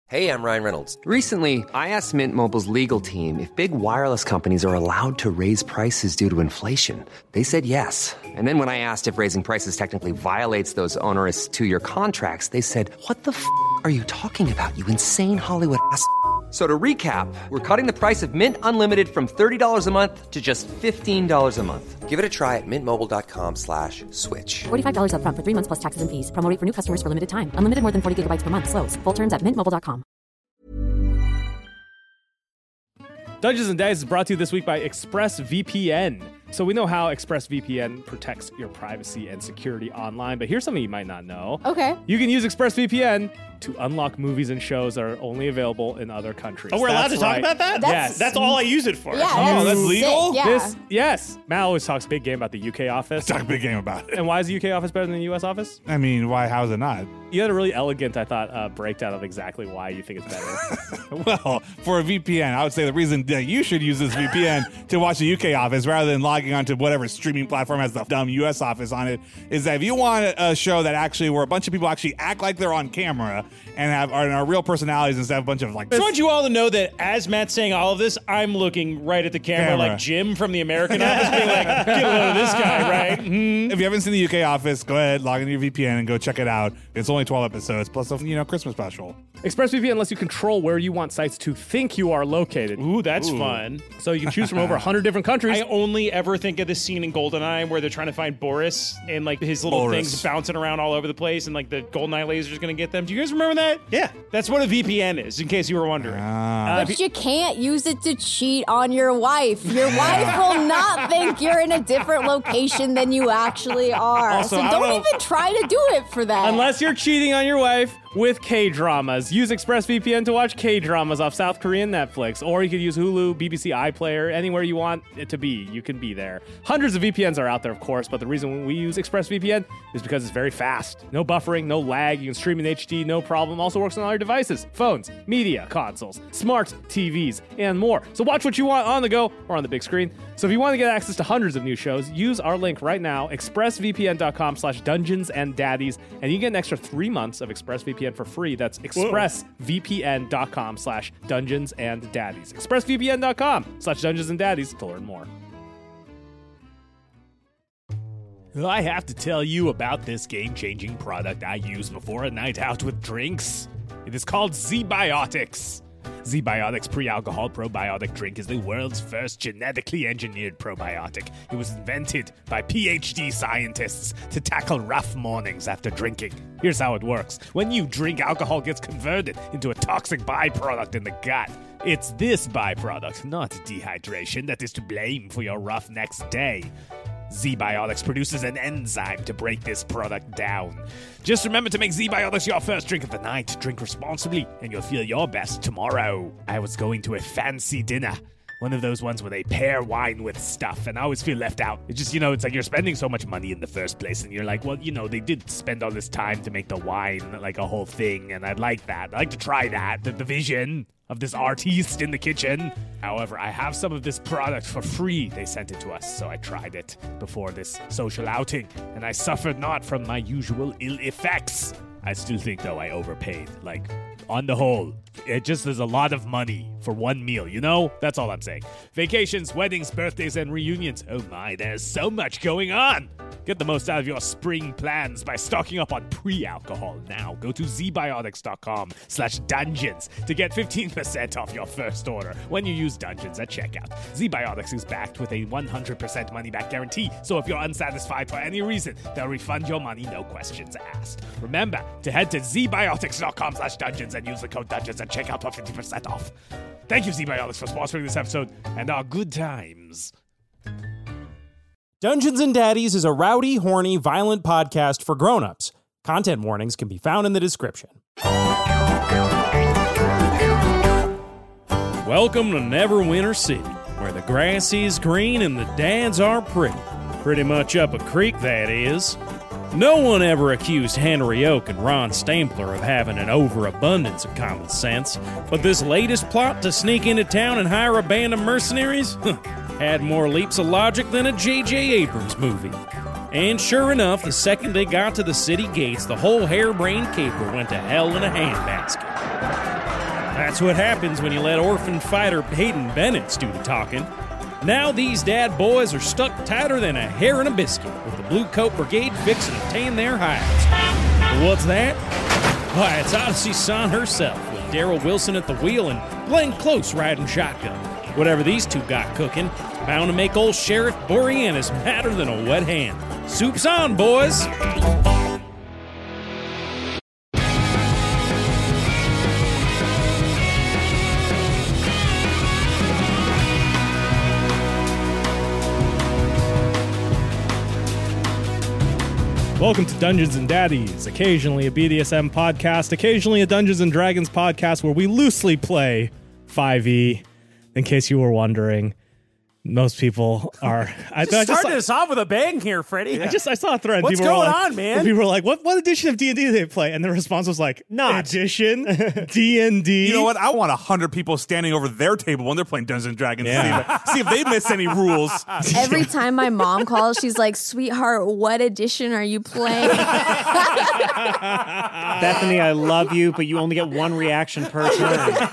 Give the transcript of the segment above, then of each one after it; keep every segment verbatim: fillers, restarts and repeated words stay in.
Hey, I'm Ryan Reynolds. Recently, I asked Mint Mobile's legal team if big wireless companies are allowed to raise prices due to inflation. They said yes. And then when I asked if raising prices technically violates those onerous two-year contracts, they said, what the f*** are you talking about, you insane Hollywood ass f- So to recap, we're cutting the price of Mint Unlimited from thirty dollars a month to just fifteen dollars a month. Give it a try at mintmobile.com slash switch. forty-five dollars up front for three months plus taxes and fees. Promo rate for new customers for limited time. Unlimited more than forty gigabytes per month. Slows full terms at mint mobile dot com. Dungeons and Daddies is brought to you this week by ExpressVPN. So we know how ExpressVPN protects your privacy and security online, but here's something you might not know. Okay. You can use ExpressVPN to unlock movies and shows that are only available in other countries. Oh, we're allowed That's to talk right. about that? That's- Yes. That's all I use it for. Yeah, Oh, that's sick, legal? Yeah. This, yes. Matt always talks big game about the U K office. Talk a big game about it. And why is the U K office better than the U S office? I mean, why? How's it not? You had a really elegant, I thought, uh, breakdown of exactly why you think it's better. Well, for a V P N, I would say the reason that you should use this V P N to watch the U K office rather than logging onto whatever streaming platform has the dumb U S office on it is that if you want a show that actually where a bunch of people actually act like they're on camera and have are, are real personalities instead of a bunch of like. I just want you all to know that as Matt's saying all of this, I'm looking right at the camera, Camera. like Jim from the American Office, being like, get a load of this guy, right? Mm-hmm. If you haven't seen the U K office, go ahead, log into your V P N and go check it out. It's only twelve episodes plus a you know Christmas special. ExpressVPN lets you control where you want sites to think you are located. Ooh, that's fun. So you can choose from over one hundred different countries. I only ever think of this scene in GoldenEye where they're trying to find Boris and like his little Boris. things bouncing around all over the place and like the GoldenEye laser's gonna get them. Do you guys remember that? Yeah. That's what a V P N is, in case you were wondering. Ah. But you can't use it to cheat on your wife. Your wife will not think you're in a different location than you actually are. Also, so I don't don't know- even try to do it for that. Unless you're cheating on your wife with K-dramas. Use ExpressVPN to watch K-dramas off South Korean Netflix. Or you could use Hulu, B B C iPlayer, anywhere you want it to be. You can be there. Hundreds of V P Ns are out there, of course, but the reason we use ExpressVPN is because it's very fast. No buffering, no lag. You can stream in H D, no problem. Also works on all your devices, phones, media consoles, smart T Vs, and more. So watch what you want on the go or on the big screen. So if you want to get access to hundreds of new shows, use our link right now, expressvpn.com slash dungeons and daddies, and you get an extra three months of ExpressVPN for free. That's expressvpn.com slash dungeons and daddies. expressvpn.com slash dungeons and daddies to learn more. I have to tell you about this game-changing product I use before a night out with drinks. It is called Z-Biotics. Z-Biotics Pre-Alcohol Probiotic Drink is the world's first genetically engineered probiotic. It was invented by P H D scientists to tackle rough mornings after drinking. Here's how it works. When you drink, alcohol gets converted into a toxic byproduct in the gut. It's this byproduct, not dehydration, that is to blame for your rough next day. Z-Biotics produces an enzyme to break this product down. Just remember to make Z-Biotics your first drink of the night. Drink responsibly, and you'll feel your best tomorrow. I was going to a fancy dinner. One of those ones where they pair wine with stuff, and I always feel left out. It's just, you know, it's like you're spending so much money in the first place, and you're like, well, you know, they did spend all this time to make the wine like a whole thing, and I'd like that. I'd like to try that, the, the vision of this artiste in the kitchen. However, I have some of this product for free. They sent it to us, so I tried it before this social outing, and I suffered not from my usual ill effects. I still think, though, I overpaid. Like, on the whole, it just is a lot of money for one meal, you know? That's all I'm saying. Vacations, weddings, birthdays, and reunions. Oh my, there's so much going on. Get the most out of your spring plans by stocking up on pre-alcohol now. Go to zbiotics.com slash dungeons to get fifteen percent off your first order when you use Dungeons at checkout. Z-Biotics is backed with a one hundred percent money-back guarantee, so if you're unsatisfied for any reason, they'll refund your money, no questions asked. Remember to head to zbiotics.com slash dungeons and use the code dungeons at checkout for fifty percent off. Thank you, Z-Biotics, for sponsoring this episode and our good times. Dungeons and Daddies is a rowdy, horny, violent podcast for grown-ups. Content warnings can be found in the description. Welcome to Neverwinter City, where the grass is green and the dads are pretty. Pretty much up a creek, that is. No one ever accused Henry Oak and Ron Stampler of having an overabundance of common sense, but this latest plot to sneak into town and hire a band of mercenaries had more leaps of logic than a J J Abrams movie. And sure enough, the second they got to the city gates, the whole harebrained caper went to hell in a handbasket. That's what happens when you let orphan fighter Hayden Bennett do the talking. Now these dad boys are stuck tighter than a hair in a biscuit, with the Blue Coat Brigade fixing to tan their hides. But what's that? Why, it's Odyssey Son herself, with Daryl Wilson at the wheel and Glenn Close riding shotgun. Whatever these two got cooking, bound to make old Sheriff Boreanaz madder than a wet hand. Soup's on, boys! Welcome to Dungeons and Daddies, occasionally a B D S M podcast, occasionally a Dungeons and Dragons podcast where we loosely play five E. In case you were wondering, most people are. I, Just I just starting us off with a bang here, Freddie. I just I saw a thread. What's people were going like- on, man? People were like, "What what edition of D and D did they play?" And the response was like, Not. edition D and D." You know what? I want a hundred people standing over their table when they're playing Dungeons and Dragons Yeah. to see if, see if they miss any rules. Every time my mom calls, she's like, "Sweetheart, what edition are you playing?" Bethany, I love you, but you only get one reaction per turn.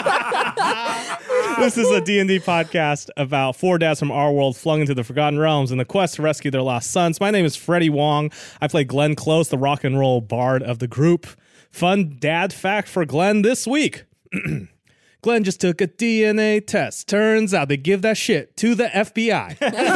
This is a D and D podcast about four dads from our world flung into the Forgotten Realms in the quest to rescue their lost sons. My name is Freddie Wong. I play Glenn Close, the rock and roll bard of the group. Fun dad fact for Glenn this week. Glenn just took a D N A test. Turns out they give that shit to the F B I.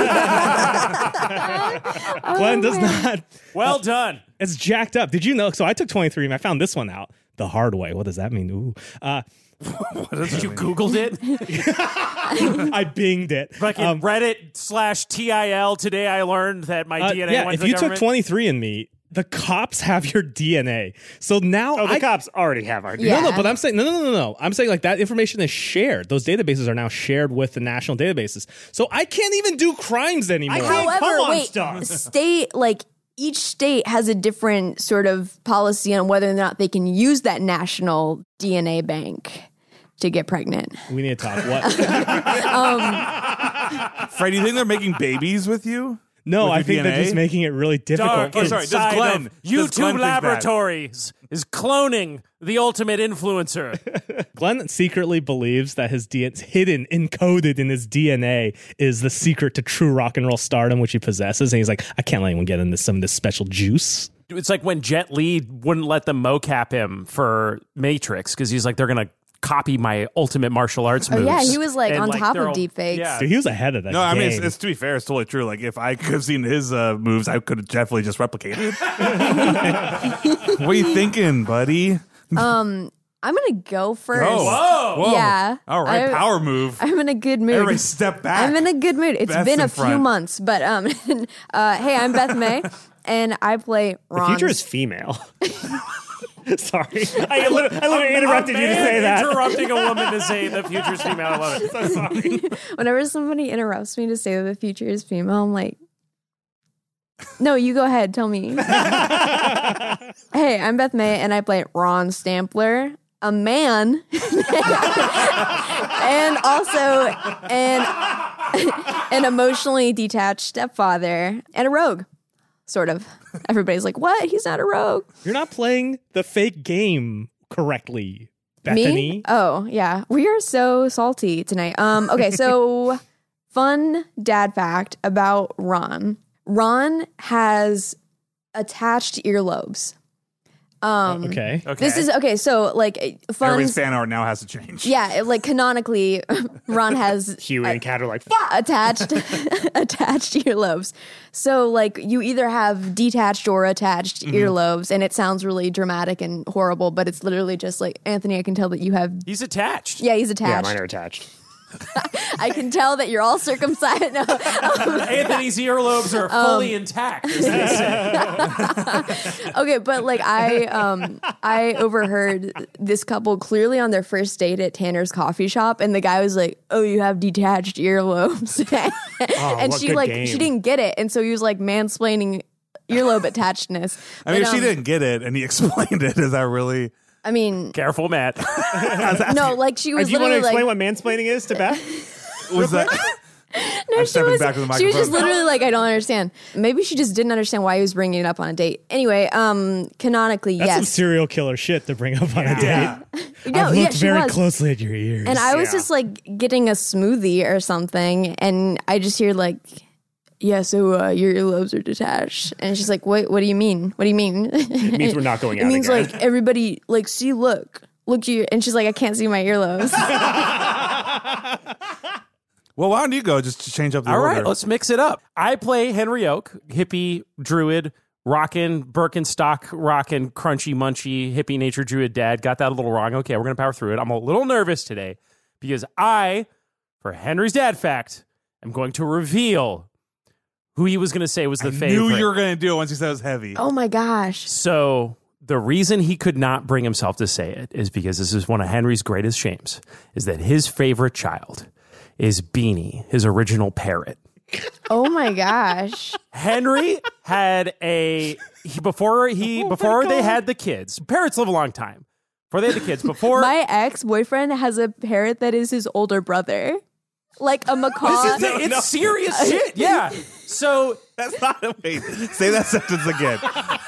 Glenn does not. Well done. It's jacked up. Did you know? So I took twenty-three and I found this one out the hard way. What does that mean? Ooh. Uh, Did you Googled it? I binged it. Fucking Um, Reddit slash T I L. Today I learned that my uh, D N A yeah, went if to the you took government. twenty-three and me, the cops have your D N A. So now Oh, the I, cops already have our Yeah. No, no, but I'm saying no, no, no, no, no. I'm saying like that information is shared. Those databases are now shared with the national databases. So I can't even do crimes anymore. However, wait, state like each state has a different sort of policy on whether or not they can use that national D N A bank to get pregnant. We need to talk. What? um, Fred, do you think they're making babies with you? No, With I your think D N A? they're just making it really difficult. Dark Oh, sorry, does inside Glenn- of does Glenn YouTube think that? Laboratories is cloning the ultimate influencer. Glenn secretly believes that his D N A, hidden, encoded in his D N A, is the secret to true rock and roll stardom, which he possesses. And he's like, I can't let anyone get into some of this special juice. It's like when Jet Li wouldn't let them mocap him for Matrix because he's like, they're going to copy my ultimate martial arts oh moves. yeah, he was like And, on top they're of all- deepfakes. Yeah. Dude, he was ahead of that No, I mean, it's, game. it's to be fair, it's totally true. Like, if I could have seen his uh, moves, I could have definitely just replicated. What are you thinking, buddy? Um, I'm gonna go first. Oh, whoa. Whoa. Yeah. All right, I- power move. I'm in a good mood. Everybody step back. I'm in a good mood. It's Beth's been in a few front. months, but um, uh, hey, I'm Beth May, and I play The Ron. future is female. Sorry. I, li- I literally interrupted A you to man say that. Interrupting a woman to say the future's female. I love it. So sorry. Whenever somebody interrupts me to say that the future is female, I'm like, no, you go ahead. Tell me. Hey, I'm Beth May, and I play Ron Stampler, a man, and also an, an emotionally detached stepfather and a rogue, sort of. Everybody's like, what? He's not a rogue. You're not playing the fake game correctly, Bethany. Me? Oh, yeah. We are so salty tonight. Um, okay, so fun dad fact about Ron. Ron has attached earlobes. Um, Okay. This is okay. So, like, fun. Everybody's fan art now has to change. Yeah, it- like canonically, Ron has Huey and Kat are like, fuck! attached attached earlobes. So, like, you either have detached or attached Mm-hmm. earlobes, and it sounds really dramatic and horrible, but it's literally just like, Anthony, I can tell that you have. He's attached. Yeah, he's Yeah, attached. mine are attached. I can tell that you're all circumcised. No. Anthony's earlobes are fully intact. As they say. Okay, but like I um I overheard this couple clearly on their first date at Tanner's coffee shop, and the guy was like, "Oh, you have detached earlobes," and what she good like game. she didn't get it, and so he was like mansplaining earlobe attachedness. I mean, But, if she um, didn't get it and he explained it, is that really? I mean, Careful, Matt. no, like she Uh, was do you want to literally explain like, what mansplaining is to Beth? Was that? no, know. She stepping was, back with the she was just microphone. literally like, I don't understand. Maybe she just didn't understand why he was bringing it up on a date. Anyway, um, canonically, That's some yes. serial killer shit to bring up on a Yeah. date. No, I've yeah, looked she very was. closely at your ears. And I was Yeah. just like getting a smoothie or something, and I just hear like, yeah, so uh, your earlobes are detached. And she's like, wait, what do you mean? What do you mean? It means we're not going It out means again. like everybody, like, see, look, look, you. And she's like, I can't see my earlobes. Well, why don't you go just to change up the All order? right, let's mix it up. I play Henry Oak, hippie druid, rockin' Birkenstock, rockin' crunchy munchy hippie nature druid dad. Got that a little wrong. Okay, we're gonna power through it. I'm a little nervous today because I, for Henry's dad fact, am going to reveal who he was gonna say was the I favorite. knew you were going to do it once you said it was heavy. Oh my gosh. So the reason he could not bring himself to say it is because this is one of Henry's greatest shames, is that his favorite child is Beanie, his original parrot. Oh my gosh. Henry had a he, before he Oh before they had the kids. Parrots live a long time. Before they had the kids, before My ex-boyfriend has a parrot that is his older brother. Like a macaw. This is- it's serious shit. Yeah. So That's not a wait. Say that sentence again.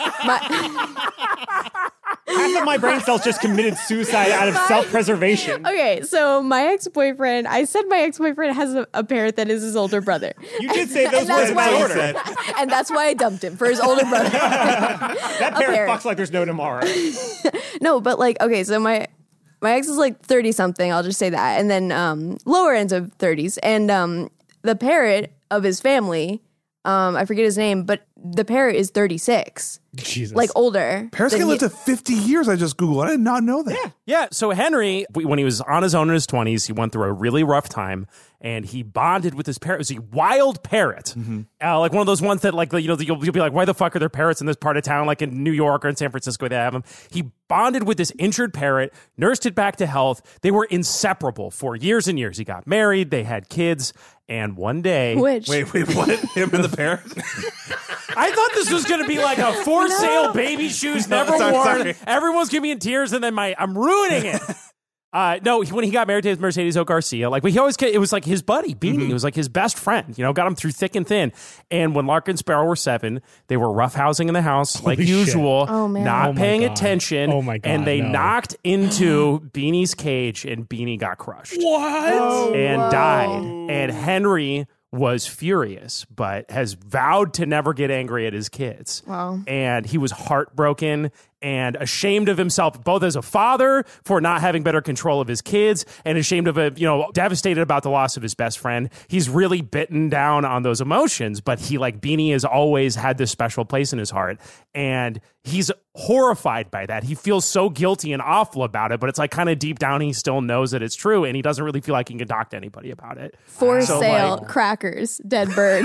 Half of my brain cells just committed suicide out of self-preservation. Okay, so my ex-boyfriend, I said my ex-boyfriend has a, a parrot that is his older brother. You did say those And that's words in why- that order. And that's why I dumped him, for his older brother. That A parrot parrot. fucks like there's no tomorrow. No, but like, okay, so my my ex is like thirty something, I'll just say that. And then um lower ends of thirties. And um the parrot of his family, um, I forget his name, but the parrot is thirty-six. Jesus. Like older. Parrots than can live he- to fifty years. I just Googled. I did not know that. Yeah. yeah, so Henry, when he was on his own in his twenties, he went through a really rough time, and he bonded with his parrot. It was a wild parrot, uh, like one of those ones that, like, you know, you'll, you'll be like, why the fuck are there parrots in this part of town, like in New York or in San Francisco? They have them. He bonded with this injured parrot, nursed it back to health. They were inseparable for years and years. He got married, they had kids, and one day, Which? Wait, wait, what? Him and the parrot? I thought this was going to be like a for sale baby shoes never sorry, worn. sorry. Everyone's gonna be in tears, and then my I'm ruining it. Uh, no, when he got married to his Mercedes O Garcia, like he always, it was like his buddy Beanie. Mm-hmm. It was like his best friend. You know, got him through thick and thin. And when Lark and Sparrow were seven, they were roughhousing in the house like Holy shit. usual, Oh, man. not Oh, my paying God. attention. Oh, my God, And they no. knocked into Beanie's cage, and Beanie got crushed what? and died. And Henry was furious, but has vowed to never get angry at his kids. Wow. And he was heartbroken and ashamed of himself, both as a father for not having better control of his kids, and ashamed of a, you know, devastated about the loss of his best friend. He's really bitten down on those emotions, but he, like Beanie, has always had this special place in his heart. And he's horrified by that. He feels so guilty and awful about it, but it's like kind of deep down, he still knows that it's true, and he doesn't really feel like he can talk to anybody about it. For So, sale, like- crackers, dead bird.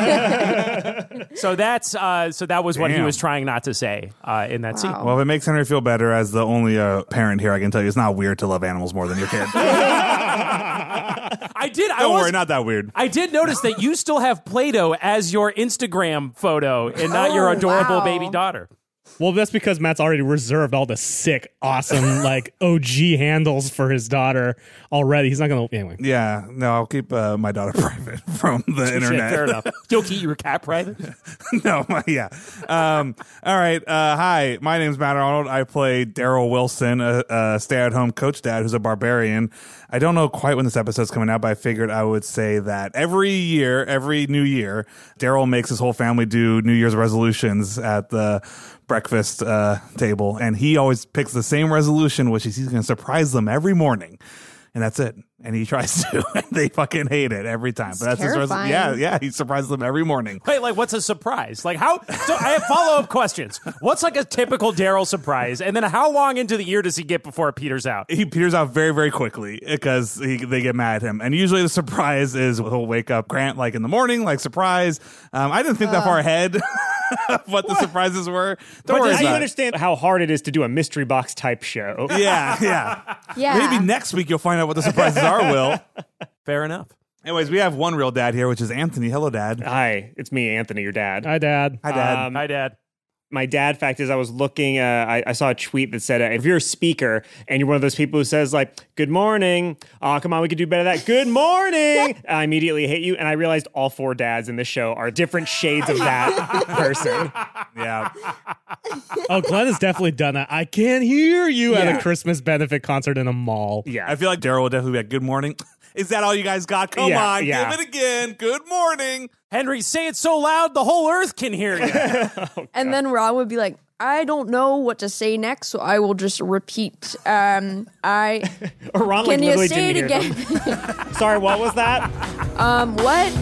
So that's uh, so that was what he Damn. was trying not to say uh, in that scene. Well, if it makes Henry feel better as the only uh, parent here, I can tell you it's not weird to love animals more than your kid. I did. I Don't was, worry, not that weird. I did notice that you still have Play-Doh as your Instagram photo and not your adorable wow. baby daughter. Well, that's because Matt's already reserved all the sick, awesome, like O G handles for his daughter already. He's not going to. Anyway. Yeah, no, I'll keep uh, my daughter private from the Shit, internet. fair enough. You'll keep your cat private. No, my, yeah. Um, all right. Uh, hi, my name's Matt Arnold. I play Daryl Wilson, a, a stay-at-home coach dad who's a barbarian. I don't know quite when this episode's coming out, but I figured I would say that every year, every new year, Daryl makes his whole family do New Year's resolutions at the breakfast uh, table, and he always picks the same resolution, which is he's going to surprise them every morning. And that's it. And he tries to. And they fucking hate it every time. But that's his resolution. terrifying. Yeah, yeah. He surprises them every morning. Wait, like what's a surprise? Like how? So I have follow-up questions. What's like a typical Daryl surprise? And then how long into the year does he get before it peters out? He peters out very, very quickly because he, they get mad at him. And usually the surprise is he'll wake up Grant like in the morning, like surprise. Um, I didn't think that far ahead of what the surprises were. Don't But worry now you about it. understand how hard it is to do a mystery box type show. Yeah, yeah. Yeah. Maybe next week you'll find out what the surprises are, Will. Fair enough. Anyways, we have one real dad here, which is Anthony. Hello, Dad. Hi, it's me, Anthony, your dad. Hi, Dad. Hi, Dad. Um, Hi, Dad. My dad fact is I was looking, uh, I, I saw a tweet that said, uh, if you're a speaker and you're one of those people who says like, good morning, oh, come on, we could do better than that. Good morning. I immediately hate you. And I realized all four dads in this show are different shades of that person. Yeah. Oh, Glenn has definitely done that. I can't hear you at Yeah. a Christmas benefit concert in a mall. Yeah. I feel like Daryl will definitely be like, good morning. Is that all you guys got? Come Yeah, on, yeah. give it again. Good morning. Henry, say it so loud the whole earth can hear you. And then Ron would be like, I don't know what to say next, so I will just repeat. Um, I Or Ron like can you literally say it didn't hear again? them. Sorry, what was that? um, what?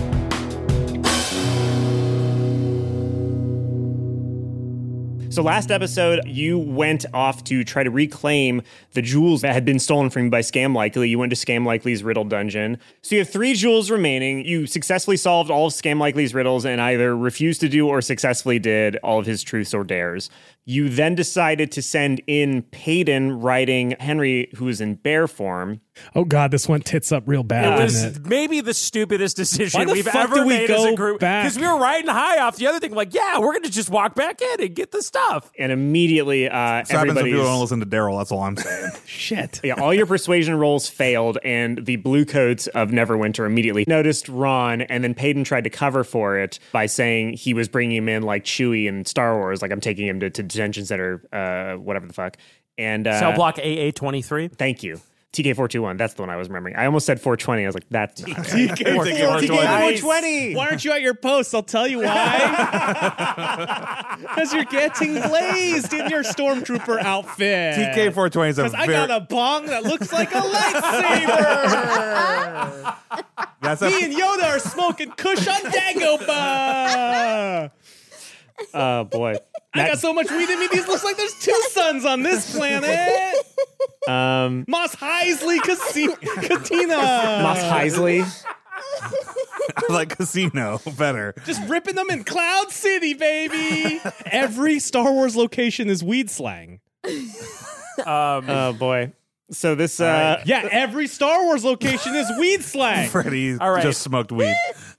So last episode, you went off to try to reclaim the jewels that had been stolen from you by Scam Likely. You went to Scam Likely's riddle dungeon. So you have three jewels remaining. You successfully solved all of Scam Likely's riddles and either refused to do or successfully did all of his truths or dares. You then decided to send in Payton riding Henry, who is in bear form. Oh, God, this went tits up real bad, It was didn't it? maybe the stupidest decision Why the we've fuck ever did we made as go a group. back? Because we were riding high off the other thing. Like, yeah, we're going to just walk back in and get the stuff. And immediately, uh, So happens if everybody's... people don't listen to Daryl. That's all I'm saying. Shit. Yeah, all your persuasion rolls failed, and the blue coats of Neverwinter immediately noticed Ron, and then Payton tried to cover for it by saying he was bringing him in like Chewie in Star Wars, like I'm taking him to, to detention center, uh, whatever the fuck. And uh, Cell block A A twenty-three. Thank you. T K four twenty-one, that's the one I was remembering. I almost said four twenty. I was like, that's not T K four twenty. Why aren't you at your post? I'll tell you why. Because you're getting blazed in your stormtrooper outfit. T K four twenty is a Because I very... got a bong that looks like a lightsaber. That's a... Me and Yoda are smoking Kush on Dagobah. Oh, boy. I got so much weed in me, these looks like there's two suns on this planet. Um, Moss Heisley Casi- Katina. Moss Heisley. I like Casino better. Just ripping them in Cloud City, baby. Every Star Wars location is weed slang. Um, oh, boy. So this... Uh, Yeah, every Star Wars location is weed slang. Freddie All right. just smoked weed.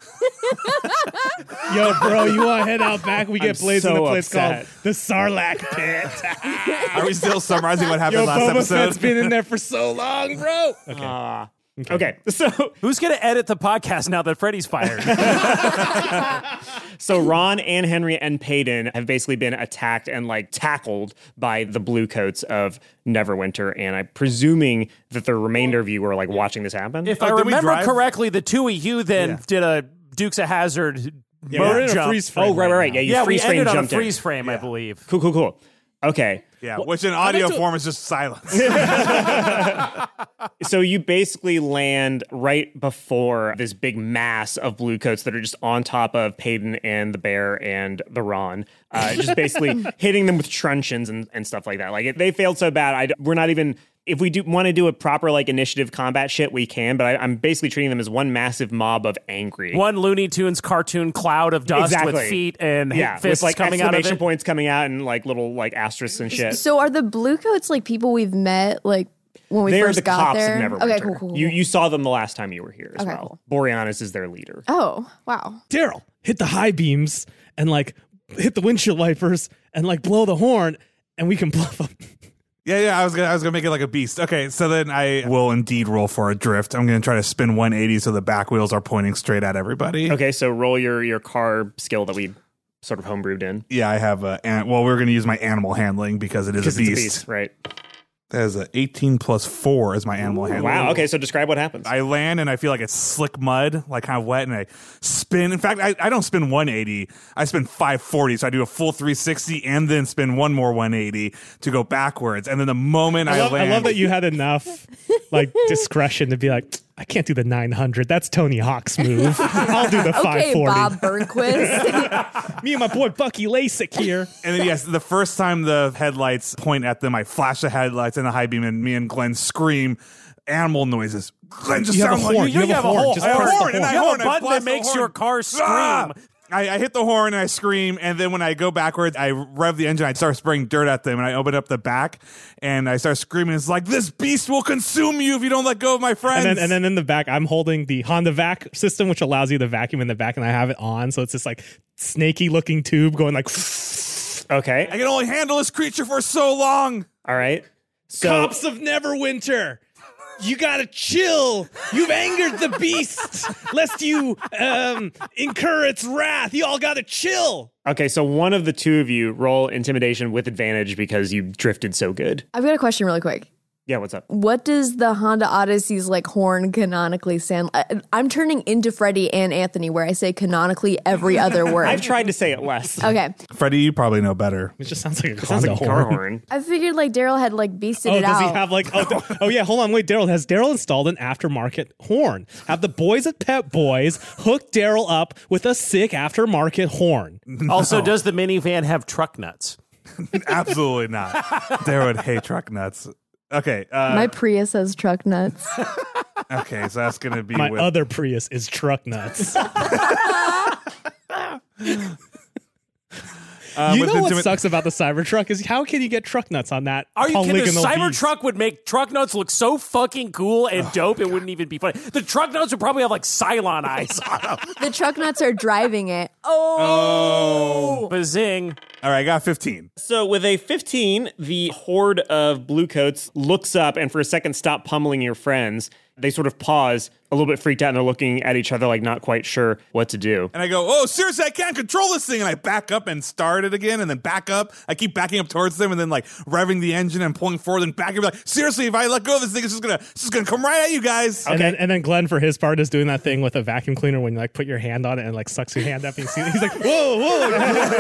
Yo, bro, you want to head out back? We get I'm blazed in so a place upset. called the Sarlacc Pit. Are we still summarizing what happened Yo, last Boba episode? Fett's been in there for so long, bro. Okay. uh, okay. So... Who's going to edit the podcast now that Freddie's fired? So Ron and Henry and Payton have basically been attacked and like tackled by the blue coats of Neverwinter, and I'm presuming that the remainder of you were like watching this happen. If Oh, I did we remember drive? correctly, the two of you then Yeah. did a Dukes of Hazzard Yeah, we're in a jump. freeze frame. oh, right, right, right. Yeah, you Yeah, we freeze frame ended on a jumped in. freeze frame, I believe. Cool, cool, cool. Okay. Yeah, which in audio to- form is just silence. So you basically land right before this big mass of blue coats that are just on top of Payton and the bear and the Ron, uh, just basically hitting them with truncheons and, and stuff like that. Like it, they failed so bad. I, we're not even, if we do want to do a proper like initiative combat shit, we can, but I, I'm basically treating them as one massive mob of angry. One Looney Tunes cartoon cloud of dust Exactly. with feet and yeah, fists with like coming out of exclamation it. points coming out and like little like asterisks and shit. So are the blue coats like people we've met like when we They're first the got cops there? of Neverwinter. Okay, cool, cool, cool. You you saw them the last time you were here as Okay, well. cool. Boreanaz is their leader. Oh, wow. Daryl, hit the high beams and like hit the windshield wipers and like blow the horn and we can bluff them. Yeah, yeah, I was gonna, I was gonna make it like a beast. Okay, so then I will indeed roll for a drift. I'm gonna try to spin one eighty so the back wheels are pointing straight at everybody. Okay, so roll your your car skill that we sort of homebrewed in. Yeah, I have a. An- well, we're gonna use my animal handling because it is Because a it's beast. a beast, right? That is a eighteen plus four as my animal handling. Wow. Okay, so describe what happens. I land and I feel like it's slick mud, like kind of wet, and I spin. In fact, I, I don't spin one eighty. I spin five forty, so I do a full three sixty and then spin one more one eighty to go backwards. And then the moment I, I love, land, I love that you had enough like discretion to be like, I can't do the nine hundred. That's Tony Hawk's move. I'll do the Okay, five forty. Bob Burnquist. Me and my boy Bucky Lasik here. And then, yes, the first time the headlights point at them, I flash the headlights in the high beam, and me and Glenn scream animal noises. Glenn just You have a sounds like horn. you, You have a horn. Just I have a press the horn, and horn. I You have horn, a I button blast that the makes horn. your car scream. Ah! I, I hit the horn and I scream, and then when I go backwards, I rev the engine. I start spraying dirt at them, and I open up the back, and I start screaming. It's like, this beast will consume you if you don't let go of my friends. And then, and then in the back, I'm holding the Honda Vac system, which allows you to vacuum in the back, and I have it on. So it's this like snaky looking tube going like. Okay. I can only handle this creature for so long. All right. So Cops of Neverwinter, you gotta chill. You've angered the beast, lest you um, incur its wrath. You all gotta chill. Okay, so one of the two of you roll intimidation with advantage because you drifted so good. I've got a question really quick. Yeah, what's up? What does the Honda Odyssey's like horn canonically sound? I, I'm turning into Freddie and Anthony, where I say canonically every other word. I've tried to say it less. Okay. Freddie, you probably know better. It just sounds like a It sounds Honda like a car horn. horn. I figured like Daryl had like beasted Oh, it does out. he have like? Oh, th- oh yeah. Hold on, wait. Daryl has Daryl installed an aftermarket horn. Have the boys at Pep Boys hook Daryl up with a sick aftermarket horn. Also, does the minivan have truck nuts? Absolutely not. Daryl would hate truck nuts. Okay. Uh, My Prius has truck nuts. okay, so that's going to be My with... other Prius is truck nuts. Uh, you with know what intimi- sucks about the Cybertruck is how can you get truck nuts on that Are you kidding? The polygonal beast? Cybertruck would make truck nuts look so fucking cool and dope, it wouldn't even be funny. The truck nuts would probably have like Cylon eyes on them. The truck nuts are driving it. Oh. Bazing. All right, I got fifteen. So with a fifteen, the horde of bluecoats looks up and for a second stop pummeling your friends. They sort of pause, a little bit freaked out, and they're looking at each other like not quite sure what to do. And I go, oh, seriously, I can't control this thing. And I back up and start it again and then back up. I keep backing up towards them and then like revving the engine and pulling forward and backing. Like, seriously, if I let go of this thing, it's just gonna, it's just gonna come right at you guys. And then and then Glenn for his part is doing that thing with a vacuum cleaner when you like put your hand on it and like sucks your hand up and you see it. He's like, whoa, whoa.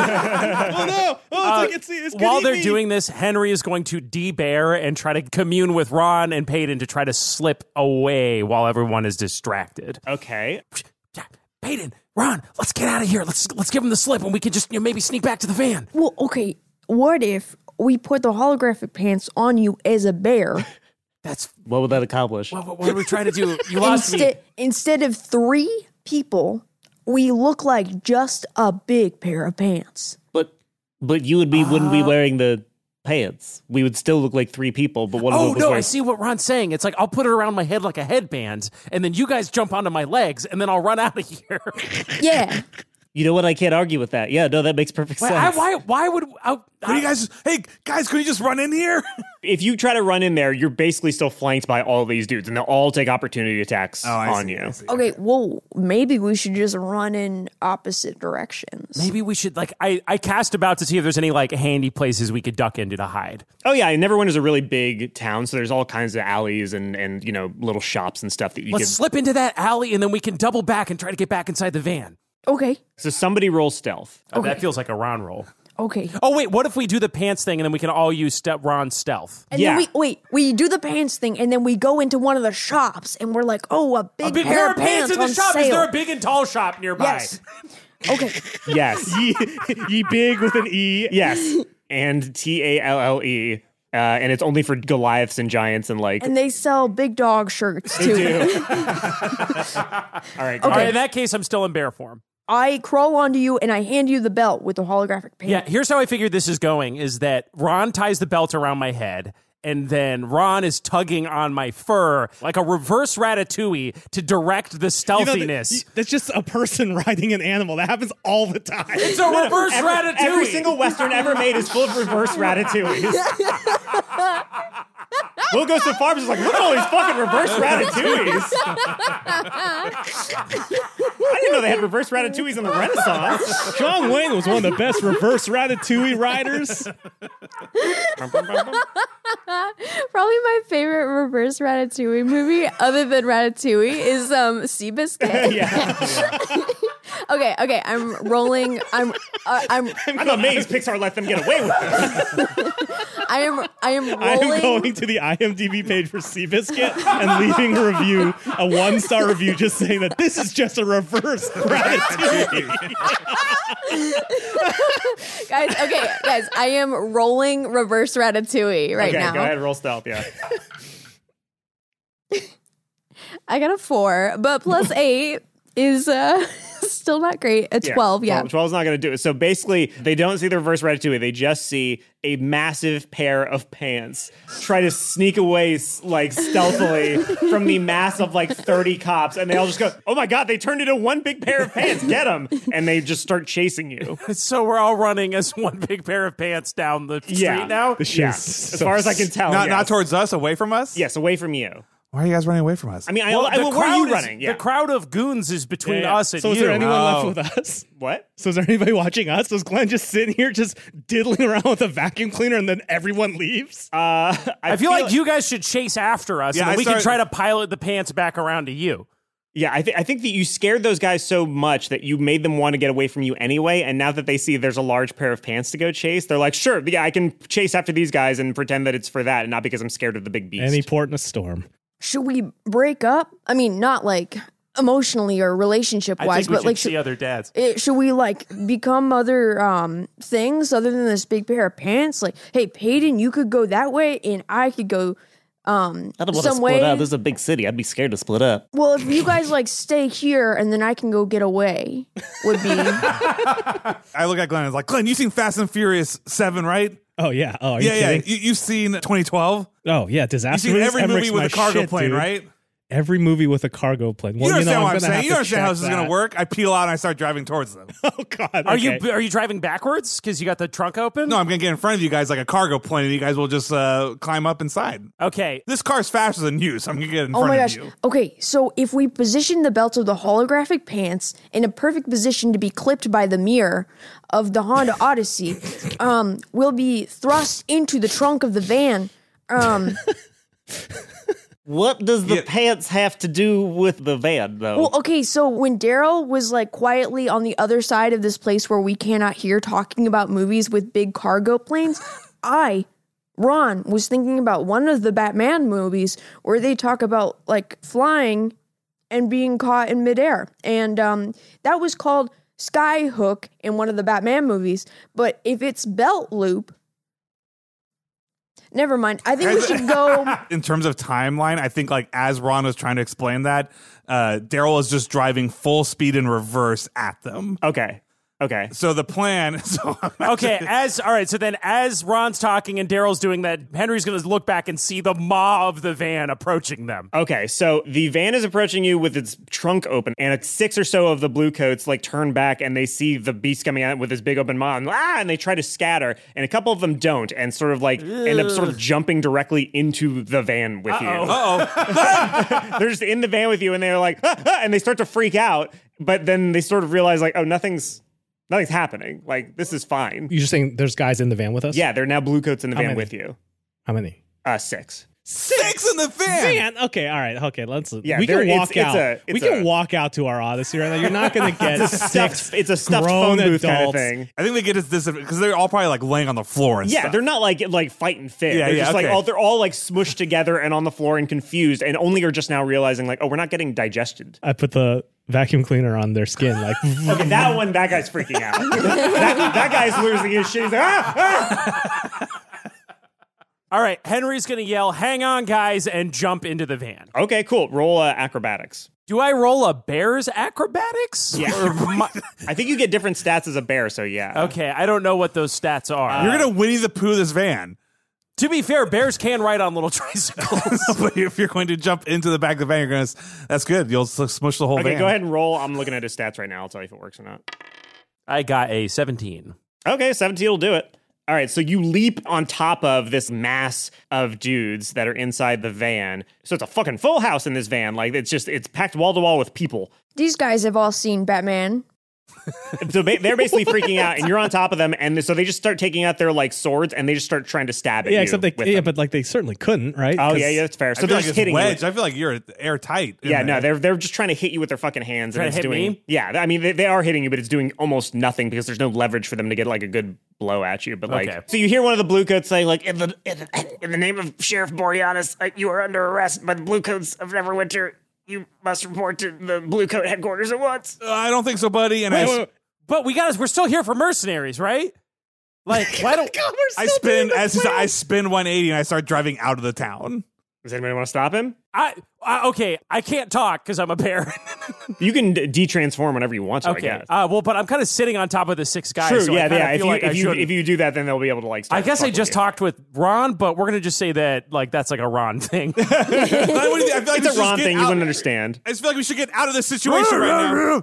oh no. Oh, it's Uh, like it's, it's gonna while eat they're me. doing this, Henry is going to de-bear and try to commune with Ron and Peyton to try to slip away while everyone is distracted. Okay. Peyton, Ron, let's get out of here. Let's let's give him the slip and we can just you know, maybe sneak back to the van. Well, okay. What if we put the holographic pants on you as a bear? That's What would that accomplish? what, what, what are we trying to do? You lost instead, me. instead of three people, we look like just a big pair of pants. But but you would be wouldn't be wearing the pants. We would still look like three people, but one of Oh them was no, wearing... I see what Ron's saying. It's like I'll put it around my head like a headband, and then you guys jump onto my legs, and then I'll run out of here. Yeah. You know what? I can't argue with that. Yeah, no, that makes perfect Why, sense. I, why? Why would? I, What do you guys, hey, guys, could you just run in here? If you try to run in there, you're basically still flanked by all these dudes, and they'll all take opportunity attacks Oh, I on see, you. I see. Okay, well, maybe we should just run in opposite directions. Maybe we should like. I I cast about to see if there's any like handy places we could duck into to hide. Oh yeah, Neverwinter is a really big town, so there's all kinds of alleys and and you know little shops and stuff that you Let's can. slip into that alley, and then we can double back and try to get back inside the van. Okay. So somebody roll stealth. Oh, that feels like a Ron roll. Okay. Oh wait, what if we do the pants thing and then we can all use ste- Ron's stealth? And Yeah. then we wait, we do the pants thing, and then we go into one of the shops, and we're like, "Oh, a big, A big pair, of pants, in the on shop. sale." Is there a big and tall shop nearby? Yes. Okay. Yes, Ye, ye big with an E. yes, and T A L L E, uh, and it's only for Goliaths and giants and like. And they sell big dog shirts too. All right, All Okay. right, in that case, I'm still in bear form. I crawl onto you and I hand you the belt with the holographic pants. Yeah, here's how I figured this is going: is that Ron ties the belt around my head, and then Ron is tugging on my fur like a reverse Ratatouille to direct the You know, stealthiness. that- that's just a person riding an animal. That happens all the time. It's a reverse every, Ratatouille. every single Western ever made is full of reverse Ratatouilles. Will goes to farms is like, look at all these fucking reverse Ratatouilles. I didn't know they had reverse Ratatouilles in the Renaissance. John Wayne was one of the best reverse Ratatouille riders. Probably my favorite reverse Ratatouille movie, other than Ratatouille, is um Seabiscuit. Yeah. Okay, okay, I'm rolling. I'm, uh, I'm, I'm amazed Pixar let them get away with this. I am, I am rolling. I am going to the I M D B page for Seabiscuit and leaving a review, a one star review, just saying that this is just a reverse Ratatouille. Guys, okay, guys, I am rolling reverse Ratatouille right okay, now. go ahead, roll stealth, yeah. I got a four, but plus eight is uh Still not great. A twelve, yeah. twelve is not going to do it. So basically, they don't see the reverse Ratatouille. They just see a massive pair of pants try to sneak away like stealthily from the mass of like thirty cops. And they all just go, oh my God, they turned into one big pair of pants. Get them. And they just start chasing you. So we're all running as one big pair of pants down the street Yeah. now? Yeah. As far as I can tell. Not, yes. not towards us, away from us? Yes, away from you. Why are you guys running away from us? I mean, I, Well, I, the well, where are crowd you is- running? Yeah. The crowd of goons is between Yeah. us and so is you. there anyone Oh. left with us? What? So is there anybody watching us? Was Glenn just sitting here just diddling around with a vacuum cleaner and then everyone leaves? Uh, I, I feel like you guys should chase after us, Yeah, and then I we started- can try to pilot the pants back around to you. Yeah, I, th- I think that you scared those guys so much that you made them want to get away from you anyway. And now that they see there's a large pair of pants to go chase, they're like, sure, yeah, I can chase after these guys and pretend that it's for that and not because I'm scared of the big beast. Any port in a storm. Should we break up? I mean, not like emotionally or relationship I wise, think we but should like, see should, other dads. it, should we like become other um things other than this big pair of pants? Like, hey, Peyton, you could go that way, and I could go um I don't want to some split way. up. This is a big city. I'd be scared to split up. Well, if you guys like stay here and then I can go get away, would be. I look at Glenn and I was like, Glenn, you seen Fast and Furious seven, right? Oh, yeah. Oh, are you yeah, yeah. kidding? You, you've seen twenty twelve? Oh, yeah. You've Disaster seen movies? every Emmerich's movie with my a cargo shit, plane, dude. right? Every movie with a cargo plane. Well, you understand know, what I'm gonna saying. have You to understand how check this is going that. to work. I peel out and I start driving towards them. Oh, God. Are okay. you are you driving backwards because you got the trunk open? No, I'm going to get in front of you guys like a cargo plane, and you guys will just uh, climb up inside. Okay. This car's faster than you, so I'm going to get in Oh front my of gosh. you. Okay, so if we position the belt of the holographic pants in a perfect position to be clipped by the mirror of the Honda Odyssey, um, we'll be thrust into the trunk of the van. Um, What does the Yeah. pants have to do with the van, though? well, okay, so when Daryl was like quietly on the other side of this place where we cannot hear talking about movies with big cargo planes, I, Ron, was thinking about one of the Batman movies where they talk about like flying and being caught in midair. And um, that was called Skyhook in one of the Batman movies. But if it's belt loop, never mind. I think we should go. In terms of timeline, I think like as Ron was trying to explain that, uh, Daryl is just driving full speed in reverse at them. Okay. Okay. So the plan. So Okay, as all right, so then as Ron's talking and Daryl's doing that, Henry's going to look back and see the maw of the van approaching them. Okay, so the van is approaching you with its trunk open, and six or so of the blue coats like turn back and they see the beast coming out with his big open maw, and, ah, and they try to scatter, and a couple of them don't, and sort of like end up sort of jumping directly into the van with you. Uh-oh. They're just in the van with you, and they're like, ah, ah, and they start to freak out, but then they sort of realize like, oh, nothing's nothing's happening. Like this is fine. You're just saying there's guys in the van with us? Yeah, they're now blue coats in the How van many? with you. How many? Uh, six. Six in the van. Van. Okay, all right. Okay, let's. Yeah, we there- can it's- walk it's out. a- we it's can a- walk out to our Odyssey right now. You're not going to get It's a stuffed, six it's a stuffed grown phone booth kind of adults. thing. I think they get us this because they're all probably like laying on the floor and Yeah, stuff. they're not like like fighting fit. Yeah, they're yeah, just like okay. all they're all like smushed together and on the floor and confused, and only are just now realizing like, oh, we're not getting digested. I put the vacuum cleaner on their skin. Like, Okay, that one, that guy's freaking out. that, that guy's losing his shit. He's like, ah, ah. All right, Henry's going to yell, "Hang on, guys," and jump into the van. Okay, cool. Roll uh, acrobatics. Do I roll a bear's acrobatics? Yeah. Or my- I think you get different stats as a bear, so yeah. okay, I don't know what those stats are. You're gonna Winnie the Pooh this van. To be fair, bears can ride on little tricycles. But if you're going to jump into the back of the van, you're gonna. That's good. You'll s- smush the whole Okay, van. go ahead and roll. I'm looking at his stats right now. I'll tell you if it works or not. I got a seventeen. Okay, seventeen will do it. All right, so you leap on top of this mass of dudes that are inside the van. So it's a fucking full house in this van. Like it's just it's packed wall to wall with people. These guys have all seen Batman. So ba- they're basically freaking out, and you're on top of them, and so they just start taking out their like swords, and they just start trying to stab at yeah, you. except they, with yeah, them. but like they certainly couldn't, right? Oh 'Cause- yeah, yeah, that's fair. I So feel they're like just it's hitting wedged. you. I feel like you're airtight. in Yeah, no, there. they're they're just trying to hit you with their fucking hands, Trying and to it's hit doing me? yeah. I mean, they, they are hitting you, but it's doing almost nothing because there's no leverage for them to get like a good blow at you. But like, Okay. so you hear one of the blue coats say like, in the in the, in the name of Sheriff Boreanaz, uh, you are under arrest by the blue coats of Neverwinter. You must report to the blue coat headquarters at once. Uh, I don't think so, buddy. And Wait, I, wait, wait. But we got us. We're still here for mercenaries, right? Like, why don't I spin as he's, I spin one eighty and I start driving out of the town. Does anybody want to stop him? I, I okay, I can't talk because I'm a bear. You can d- de-transform whenever you want to, okay. I guess. Uh, well, but I'm kind of sitting on top of the six guys. True, so yeah, I yeah. feel If you, like if, I you, shouldn't. if you do that, then they'll be able to, like, I guess I fuck just with you. talked with Ron, but we're going to just say that, like, that's like a Ron thing. I feel like It's we a should Ron get thing. You out- wouldn't understand. I just feel like we should get out of this situation right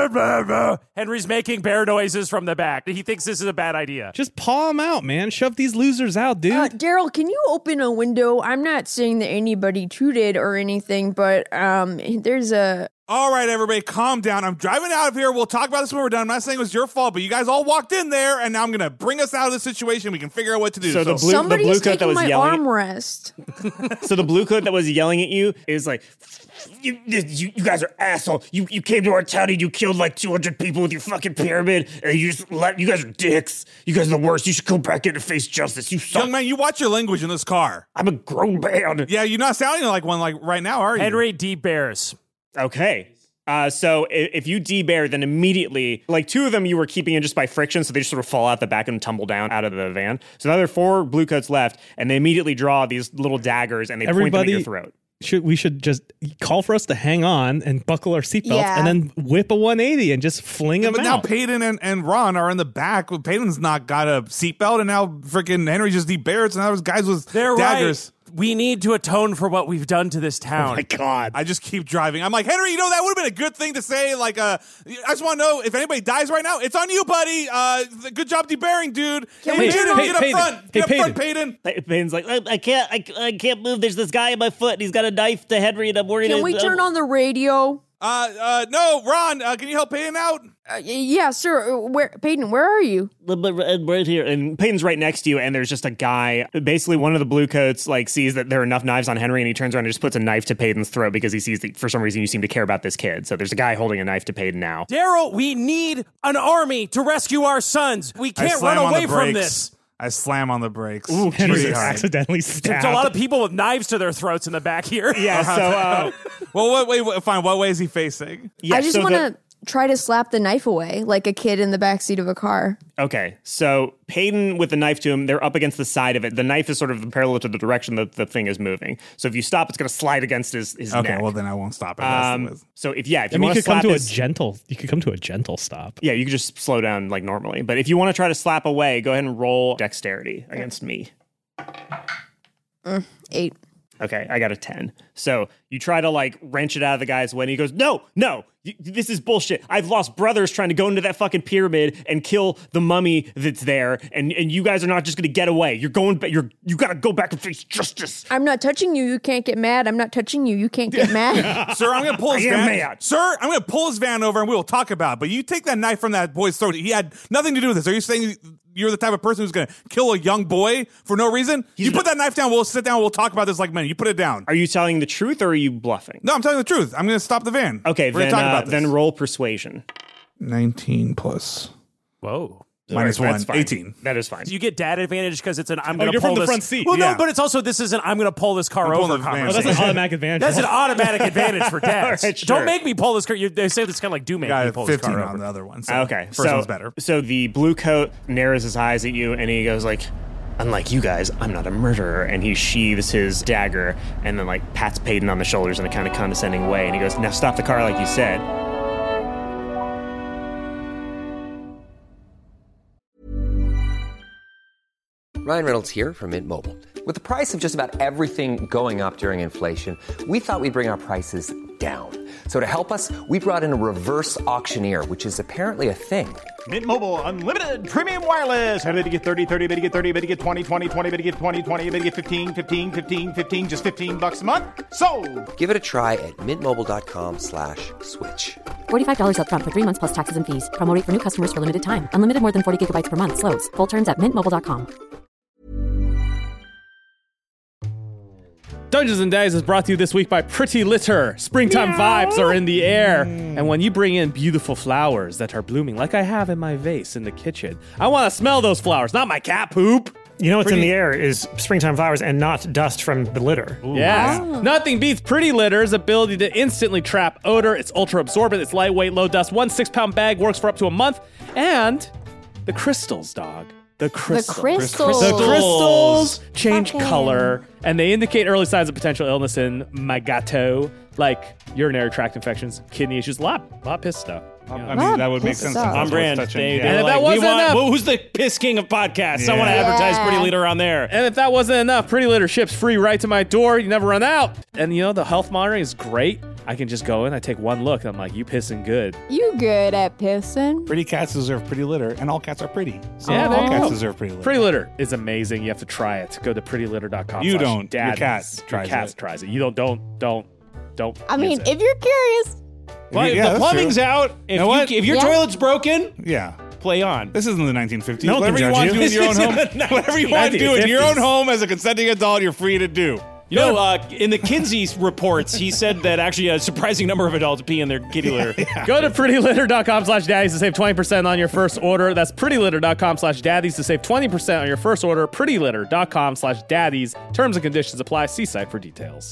now. Henry's making bear noises from the back. He thinks this is a bad idea. Just paw them out, man. Shove these losers out, dude. Uh, Daryl, can you open a window? I'm not saying that anybody cheated or anything, but um, there's a. All right, everybody, calm down. I'm driving out of here. We'll talk about this when we're done. I'm not saying it was your fault, but you guys all walked in there, and now I'm going to bring us out of the situation. We can figure out what to do. So the blue, Somebody's the blue coat that taking was my yelling. armrest. So the blue coat that was yelling at you is like, you, you, you guys are asshole. You you came to our town and you killed like two hundred people with your fucking pyramid, and you just let you guys are dicks. You guys are the worst. You should go back in and face justice. You suck. Young man, you watch your language in this car. I'm a grown man. Yeah, you're not sounding like one like right now, are you? Henry D. Bears. Okay. Uh, so if, if you de-bear, then immediately, like two of them you were keeping in just by friction, so they just sort of fall out the back and tumble down out of the van. So now there are four blue coats left, and they immediately draw these little daggers and they point them at Everybody your throat. should we should just call for us to hang on and buckle our seatbelts Yeah. and then whip a one eighty and just fling them But now out. Peyton and, and Ron are in the back. Peyton's not got a seatbelt, and now freaking Henry just de-bears, and now there's guys with They're daggers. right. We need to atone for what we've done to this town. Oh my God. I just keep driving. I'm like, Henry, you know, that would have been a good thing to say. Like, uh, I just want to know if anybody dies right now, it's on you, buddy. Uh, good job debearing, dude. Can Hey, we get turn up, on- get up Peyton. front. Hey, Get up Peyton. front, Peyton. Peyton's like, I, I can't, I, I can't move. There's this guy in my foot, and he's got a knife to Henry, and I'm worried. Can we uh, turn on the radio? Uh, uh, no, Ron, uh, can you help Peyton out? Uh, y- yeah, sir. Uh, Where, Peyton? Where are you? Right here, and Peyton's right next to you, and there's just a guy. Basically, one of the blue coats like sees that there are enough knives on Henry, and he turns around and just puts a knife to Peyton's throat because he sees that for some reason you seem to care about this kid. So there's a guy holding a knife to Peyton now. Daryl, we need an army to rescue our sons. We I can't slam run on away the from brakes. this. I slam on the brakes. Ooh, Pretty Jesus. hard. accidentally There's stabbed. a lot of people with knives to their throats in the back here. Yeah. So uh, Well, wait, wait, wait, fine. What way is he facing? yeah. I just so want the- to try to slap the knife away like a kid in the backseat of a car. Okay, so Peyton with the knife to him, they're up against the side of it. The knife is sort of parallel to the direction that the thing is moving. So if you stop, it's going to slide against his, his Okay, neck. well, then I won't stop it. That's the Um, list. so if yeah, if I you mean, you want could to slap come to his, a gentle. You could come to a gentle stop. yeah, you could just slow down like normally. But if you want to try to slap away, go ahead and roll dexterity against me. Mm, eight. Okay, I got a ten. So you try to like wrench it out of the guy's way, and he goes, "No, no, y- this is bullshit. I've lost brothers trying to go into that fucking pyramid and kill the mummy that's there, and, and you guys are not just going to get away. You're going, ba- you're you got to go back and face justice." I'm not touching you. You can't get mad. I'm not touching you. You can't get mad. Sir, I'm going to pull his I am van. mad. Sir, I'm going to pull his van over and we will talk about it. But you take that knife from that boy's throat. He had nothing to do with this. Are you saying you're the type of person who's going to kill a young boy for no reason? you put that knife down. We'll sit down. We'll talk about this like men. You put it down. Are you telling the truth or are you bluffing? No, I'm telling the truth. I'm going to stop the van. Okay, We're then going to talk uh, about this. then roll persuasion. nineteen plus Whoa. minus All right, one. that's fine. eighteen. That is fine. Do you get dad advantage because it's an I'm Oh, going to you're pull from the this front seat. Well, Yeah. no, but it's also this is an I'm going to pull this car I'm pulling over the van. Oh, that's conversation. an automatic advantage. That's an automatic advantage for dads. All right, sure. Don't make me pull this car. You, they say this kind of like do make Got me a pull this fifteen car on over. the other one. So Okay, First so, one's better. So the blue coat narrows his eyes at you, and he goes like, "Unlike you guys, I'm not a murderer." And he sheathes his dagger, and then like pats Peyton on the shoulders in a kind of condescending way, and he goes, "Now stop the car, like you said." Ryan Reynolds here from Mint Mobile. With the price of just about everything going up during inflation, we thought we'd bring our prices down. So to help us, we brought in a reverse auctioneer, which is apparently a thing. Mint Mobile Unlimited Premium Wireless. How to get thirty, thirty, how to get thirty, how to get twenty, twenty, twenty, how to get twenty, twenty, how to get fifteen, fifteen, fifteen, fifteen, just fifteen bucks a month? Sold! Give it a try at mintmobile.com slash switch. forty-five dollars up front for three months plus taxes and fees. Promo rate for new customers for limited time. Unlimited more than forty gigabytes per month. Slows full terms at mint mobile dot com. Dungeons and Dice is brought to you this week by Pretty Litter. Springtime vibes are in the air. And when you bring in beautiful flowers that are blooming, like I have in my vase in the kitchen, I want to smell those flowers, not my cat poop. You know what's Pretty- in the air is springtime flowers and not dust from the litter. Yes. Nothing beats Pretty Litter's ability to instantly trap odor. It's ultra absorbent. It's lightweight, low dust. One six pound bag works for up to a month. And the crystals, dog. The crystals. The crystals. The crystals change Fucking. color, and they indicate early signs of potential illness in my gato, like urinary tract infections, kidney issues, a lot, a lot of piss stuff. I Yeah. mean, that would make Piss sense. off. since On that's brand. what's touching- They, yeah. they're And if like, that we wasn't want, enough- well, who's the piss king of podcasts? Someone Yeah. advertise Yeah. Pretty Litter on there. And if that wasn't enough, Pretty Litter ships free right to my door. You never run out. And you know, the health monitoring is great. I can just go in, I take one look, and I'm like, you pissing good. You good at pissing? Pretty cats deserve pretty litter, and all cats are pretty. So Yeah, there all you cats go. deserve pretty litter. Pretty Litter is amazing. You have to try it. Go to pretty litter dot com. You slash don't. Your daddies. cat tries Your cat it. tries it. You don't, don't, don't, don't. I mean, use it. if you're curious, Well, Yeah, if that's the plumbing's true. out, if, You know you, what? if your Yeah. toilet's broken, Yeah. play on. This isn't the nineteen fifties. No one Whatever can you judge want you. to do in your own This home, isn't the whatever you want to do in your own home as a consenting adult, you're free to do. You know, uh, in the Kinsey reports, he said that actually a surprising number of adults pee in their kitty litter. Go to pretty litter dot com slash daddies to save twenty percent on your first order. That's pretty litter dot com slash daddies to save twenty percent on your first order. pretty litter dot com slash daddies. Terms and conditions apply. See site for details.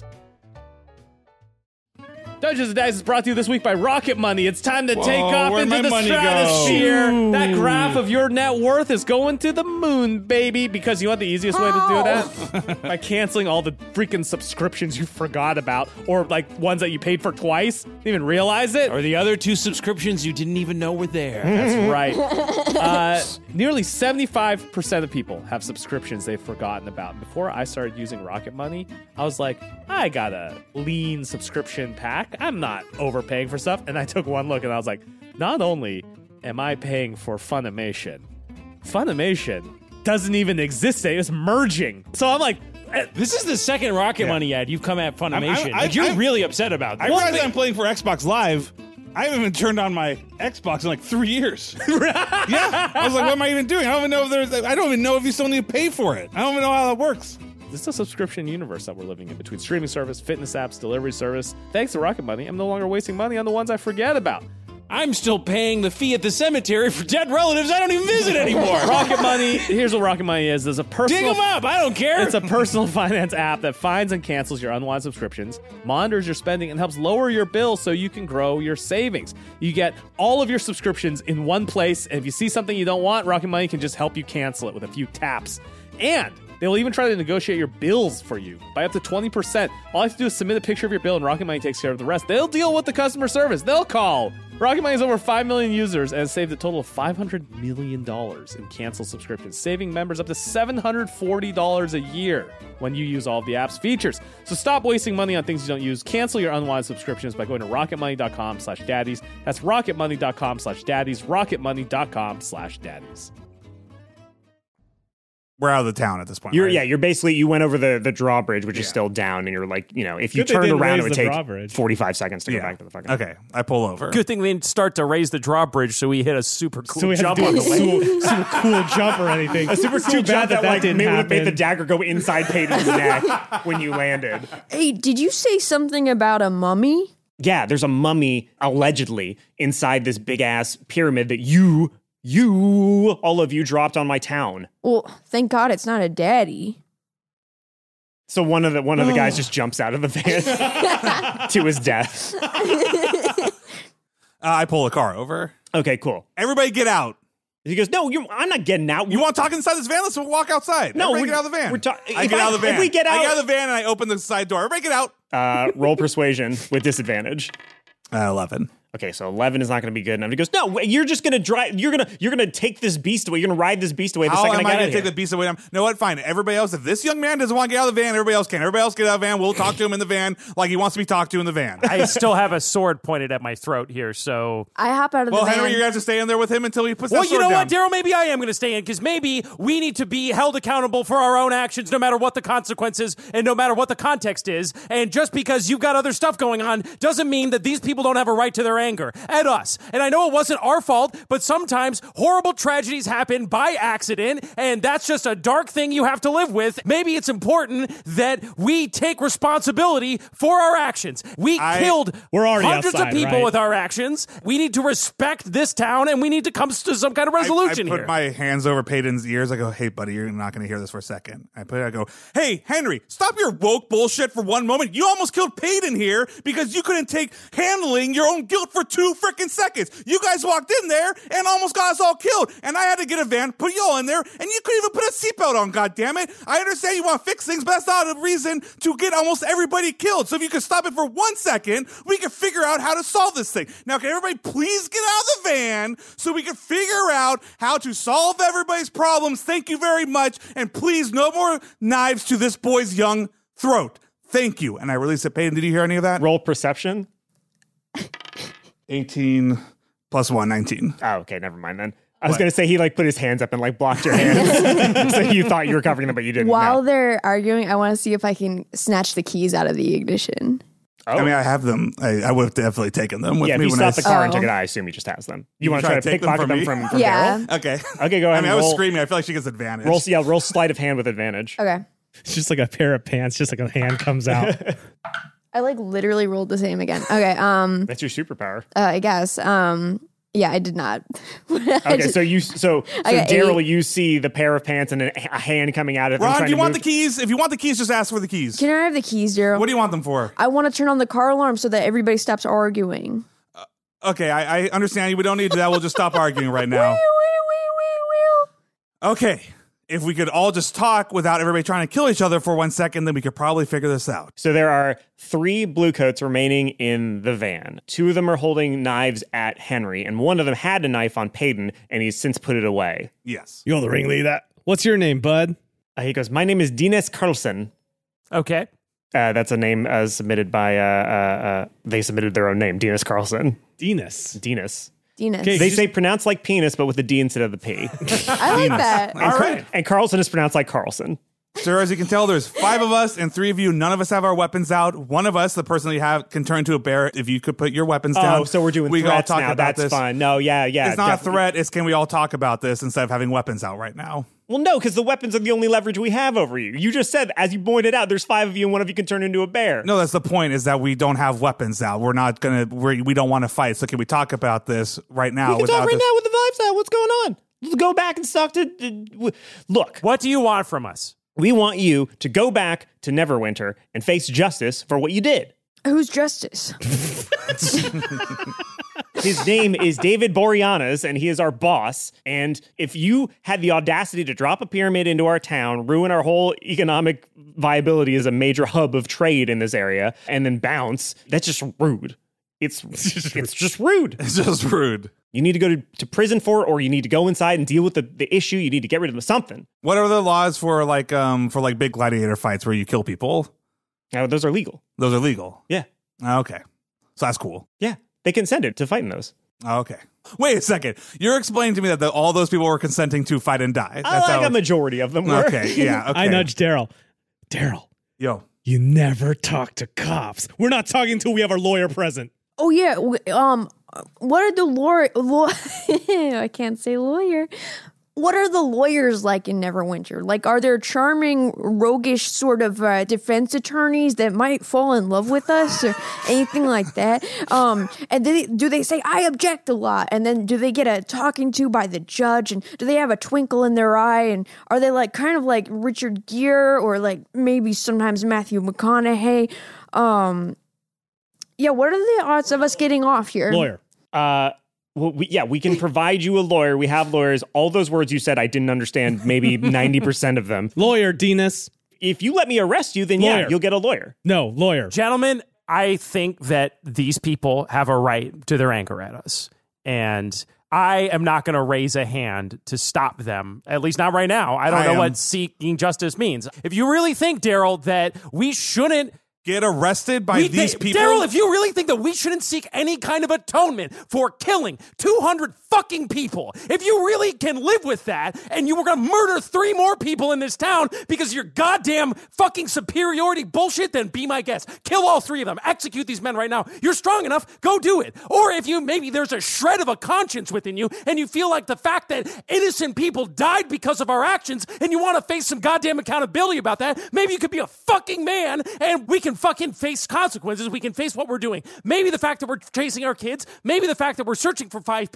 Dungeons and Dice is brought to you this week by Rocket Money. It's time to Whoa, take off where'd into my the money go? stratosphere. That graph of your net worth is going to the moon, baby. Because you want the easiest way to do that? By canceling all the freaking subscriptions you forgot about, or like ones that you paid for twice, didn't even realize it. Or the other two subscriptions you didn't even know were there. That's right. Uh, nearly seventy-five percent of people have subscriptions they've forgotten about. Before I started using Rocket Money, I was like, I got a lean subscription pack. I'm not overpaying for stuff. And I took one look and I was like, not only am I paying for Funimation, Funimation doesn't even exist today. It's merging. So I'm like, This is the second Rocket Yeah. Money ad you've come at Funimation. I'm- I'm- like, you're I'm- really upset about I this. realize I'm playing for Xbox Live. I haven't even turned on my Xbox in like three years. Yeah. I was like, what am I even doing? I don't even know if there's, I don't even know if you still need to pay for it. I don't even know how that works. this is a subscription universe that we're living in between streaming service, fitness apps, delivery service. Thanks to Rocket Money, I'm no longer wasting money on the ones I forget about. I'm still paying the fee at the cemetery for dead relatives I don't even visit anymore. Rocket Money, here's what Rocket Money is. There's a personal... Dig them up. I don't care. It's a personal finance app that finds and cancels your unwanted subscriptions, monitors your spending, and helps lower your bills so you can grow your savings. You get all of your subscriptions in one place, and if you see something you don't want, Rocket Money can just help you cancel it with a few taps. And they will even try to negotiate your bills for you by up to twenty percent. All you have to do is submit a picture of your bill, and Rocket Money takes care of the rest. They'll deal with the customer service. They'll call. Rocket Money has over five million users and has saved a total of five hundred million dollars in canceled subscriptions, saving members up to seven hundred forty dollars a year when you use all of the app's features. So stop wasting money on things you don't use. Cancel your unwanted subscriptions by going to rocket money dot com slash daddies. That's rocket money dot com slash daddies, rocket money dot com slash daddies. We're out of the town at this point. You're right? yeah, you're basically you went over the the drawbridge, which is still down, and you're like, you know, if you Good they turned didn't around, raise it would the take drawbridge. forty-five seconds to Yeah. go back to the fucking. Okay, I pull over. Good thing they didn't start to raise the drawbridge, so we hit a super cool So we had jump to do on a the way. super, super cool jump or anything. A super cool Too jump bad that, that like didn't maybe would have made the happen. dagger go inside Peyton's neck when you landed. hey, did you say something about a mummy? Yeah, there's a mummy allegedly inside this big ass pyramid that you, you, all of you dropped on my town. Well, thank God it's not a daddy. So one of the one of the guys just jumps out of the van to his death. Uh, I pull the car over. Okay, cool. Everybody get out. He goes, no, you, I'm not getting out. You want to talk inside this van? Let's walk outside. No, Everybody we're- get out of the van. we're ta- I if get I- out of the van. if we get I out- get out of the van and I open the side door. Everybody get out. Uh, roll persuasion with disadvantage. Uh, Eleven. Okay, so eleven is not going to be good enough. He goes, no, wait, you're just going to drive. You're gonna you're gonna take this beast away. You're going to ride this beast away. The How second am I I get going out to of take here. the beast away? You know what? Fine. Everybody else, if this young man doesn't want to get out of the van, everybody else can. Everybody else get out of the van. We'll talk to him in the van like he wants to be talked to in the van. I still have a sword pointed at my throat here, so. I hop out of Well, the van. Henry, you're going to have to stay in there with him until he puts Well, that you sword know down. what, Daryl? Maybe I am going to stay in because maybe we need to be held accountable for our own actions no matter what the consequences and no matter what the context is. And just because you've got other stuff going on doesn't mean that these people don't have a right to their anger at us. And I know it wasn't our fault, but sometimes horrible tragedies happen by accident, and that's just a dark thing you have to live with. Maybe it's important that we take responsibility for our actions. We I- killed We're already hundreds outside, of people right? with our actions. We need to respect this town, and we need to come to some kind of I- resolution I, put here. my hands over Peyton's ears. I go, hey, buddy, you're not going to hear this for a second. I put it, I go, hey, Henry, stop your woke bullshit for one moment. You almost killed Peyton here because you couldn't take handling your own guilt look for two freaking seconds. You guys walked in there and almost got us all killed. And I had to get a van, put y'all in there, and you couldn't even put a seatbelt on, goddammit. I understand you want to fix things, but that's not a reason to get almost everybody killed. So if you could stop it for one second, we could figure out how to solve this thing. Now, can everybody please get out of the van so we can figure out how to solve everybody's problems? Thank you very much. And please, no more knives to this boy's young throat. Thank you. And I release it. Peyton, did you hear any of that? Roll perception. eighteen plus one, nineteen. Oh, okay. Never mind then. I was going to say he like put his hands up and like blocked your hands. So you thought you were covering them, but you didn't. While no. they're arguing, I want to see if I can snatch the keys out of the ignition. Oh. I mean, I have them. I, I would have definitely taken them with yeah, me. if you when stop I the car Oh. and took it, I assume he just has them. You, You want to try try to to take them pickpocket from them me? from, from Yeah. Daryl? Okay. Okay, go ahead. I mean, and I was roll, screaming. I feel like she gets advantage. roll, yeah, roll sleight of hand with advantage. Okay. It's just like a pair of pants, just like a hand comes out. I like literally rolled the same again. Okay. Um. That's your superpower. Uh, I guess. Um. Yeah, I did not. I Okay, just- so you so so I got Daryl, eight. you see the pair of pants and a, a hand coming out of them. Ron, trying do you to want move. the keys? If you want the keys, just ask for the keys. Can I have the keys, Daryl? What do you want them for? I want to turn on the car alarm so that everybody stops arguing. Okay, I, I understand you. We don't need that. We'll just stop arguing right now. Okay. If we could all just talk without everybody trying to kill each other for one second, then we could probably figure this out. So there are three blue coats remaining in the van. Two of them are holding knives at Henry, and one of them had a knife on Peyton, and he's since put it away. Yes. You're the ringleader. What's your name, bud? Uh, he goes, my name is Dines Carlson. Okay. Uh, that's a name uh, submitted by, uh, uh, uh, they submitted their own name, Dines Carlson. Dinas. Dines. Dinas. They say pronounce like penis, but with the D instead of the P. I like that. And, All Car- right. and Carlson is pronounced like Carlson. Sir, as you can tell, there's five of us and three of you. None of us have our weapons out. One of us, the person that you have, can turn into a bear. If you could put your weapons down. Oh, so we're doing we can all threats talk now. about That's this. fine. No, yeah, yeah. It's not definitely. a threat. It's can we all talk about this instead of having weapons out right now? Well, no, because the weapons are the only leverage we have over you. You just said, as you pointed out, there's five of you and one of you can turn into a bear. No, that's the point, is that we don't have weapons out. We're not going to, we're, we don't want to fight. So can we talk about this right now? we can without talk right this- now with the vibes out. What's going on? Let's go back and talk to... Uh, look. What do you want from us? We want you to go back to Neverwinter and face justice for what you did. Who's Justice? His name is David Boreanaz, and he is our boss. And if you had the audacity to drop a pyramid into our town, ruin our whole economic viability as a major hub of trade in this area, and then bounce, that's just rude. It's it's just rude. It's just rude. You need to go to, to prison for it, or you need to go inside and deal with the, the issue. You need to get rid of something. What are the laws for like um for like big gladiator fights where you kill people? Now, those are legal. Those are legal. Yeah. Okay. So that's cool. Yeah. They consented to fighting those. Okay. Wait a second. You're explaining to me that the, all those people were consenting to fight and die. I like a majority of them were. Okay. Yeah. Okay. I nudged Daryl. Daryl, Yo. you never talk to cops. We're not talking until we have our lawyer present. Oh yeah. w- Um. What are the lawyer? Law- I can't say lawyer. What are the lawyers like in Neverwinter? Like, are there charming, roguish sort of uh, defense attorneys that might fall in love with us or anything like that? Um, and do they, do they say, I object a lot? And then do they get a talking to by the judge? And do they have a twinkle in their eye? And are they like kind of like Richard Gere or like maybe sometimes Matthew McConaughey? Um, yeah, what are the odds of us getting off here? Lawyer. Uh, well, we, yeah, we can provide you a lawyer. We have lawyers. All those words you said, I didn't understand maybe ninety percent of them. Lawyer, Dinas. If you let me arrest you, then Lawyer. yeah, you'll get a lawyer. No, lawyer. Gentlemen, I think that these people have a right to their anger at us. And I am not going to raise a hand to stop them, at least not right now. I don't I know am. what seeking justice means. If you really think, Daryl, that we shouldn't Get arrested by we these think- people? Daryl, if you really think that we shouldn't seek any kind of atonement for killing two hundred fucking people, if you really can live with that, and you were going to murder three more people in this town because of your goddamn fucking superiority bullshit, then be my guest. Kill all three of them. Execute these men right now. You're strong enough. Go do it. Or if you, maybe there's a shred of a conscience within you, and you feel like the fact that innocent people died because of our actions, and you want to face some goddamn accountability about that, maybe you could be a fucking man, and we can fucking face consequences. We can face what we're doing. Maybe the fact that we're chasing our kids, maybe the fact that we're searching for five people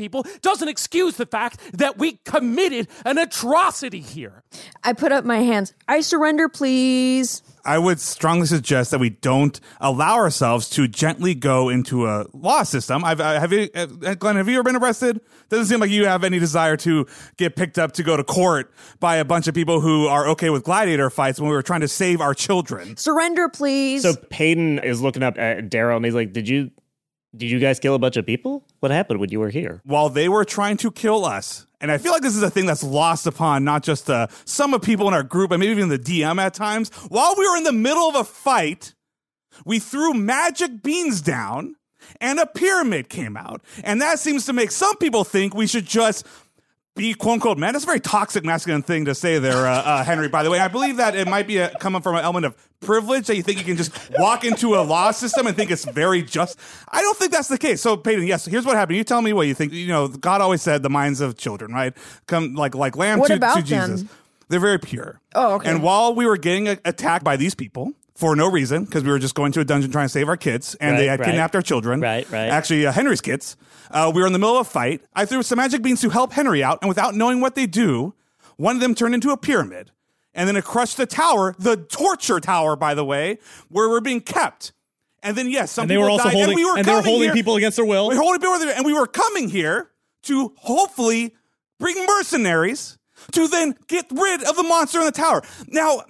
doesn't excuse the fact that we committed an atrocity here. I put up my hands. I surrender, please. I would strongly suggest that we don't allow ourselves to gently go into a law system. I've, I, have you, uh, Glenn, have you ever been arrested? Doesn't seem like you have any desire to get picked up to go to court by a bunch of people who are okay with gladiator fights when we were trying to save our children. Surrender, please. So Peyton is looking up at Daryl and he's like, did you, did you guys kill a bunch of people? What happened when you were here? While they were trying to kill us. And I feel like this is a thing that's lost upon not just uh, some of people in our group, and maybe even the D M at times. While we were in the middle of a fight, we threw magic beans down, and a pyramid came out. And that seems to make some people think we should just be quote-unquote men. That's a very toxic masculine thing to say there, uh, uh, Henry, by the way. I believe that it might be a, coming from an element of privilege, that you think you can just walk into a law system and think it's very just. I don't think that's the case. So, Peyton, yes, here's what happened. You tell me what you think. You know, God always said the minds of children, right? Come like like lamb what to, about to Jesus. Them? They're very pure. Oh, okay. And while we were getting a- attacked by these people, for no reason, because we were just going to a dungeon trying to save our kids, and right, they had right. kidnapped our children. Right, right. Actually, uh, Henry's kids. Uh, we were in the middle of a fight. I threw some magic beans to help Henry out, and without knowing what they do, one of them turned into a pyramid. And then it crushed the tower, the torture tower, by the way, where we're being kept. And then, yes, some and they people were also died, holding, and we were and they were coming holding here, people against their will. We were holding people, and we were coming here to hopefully bring mercenaries to then get rid of the monster in the tower. Now,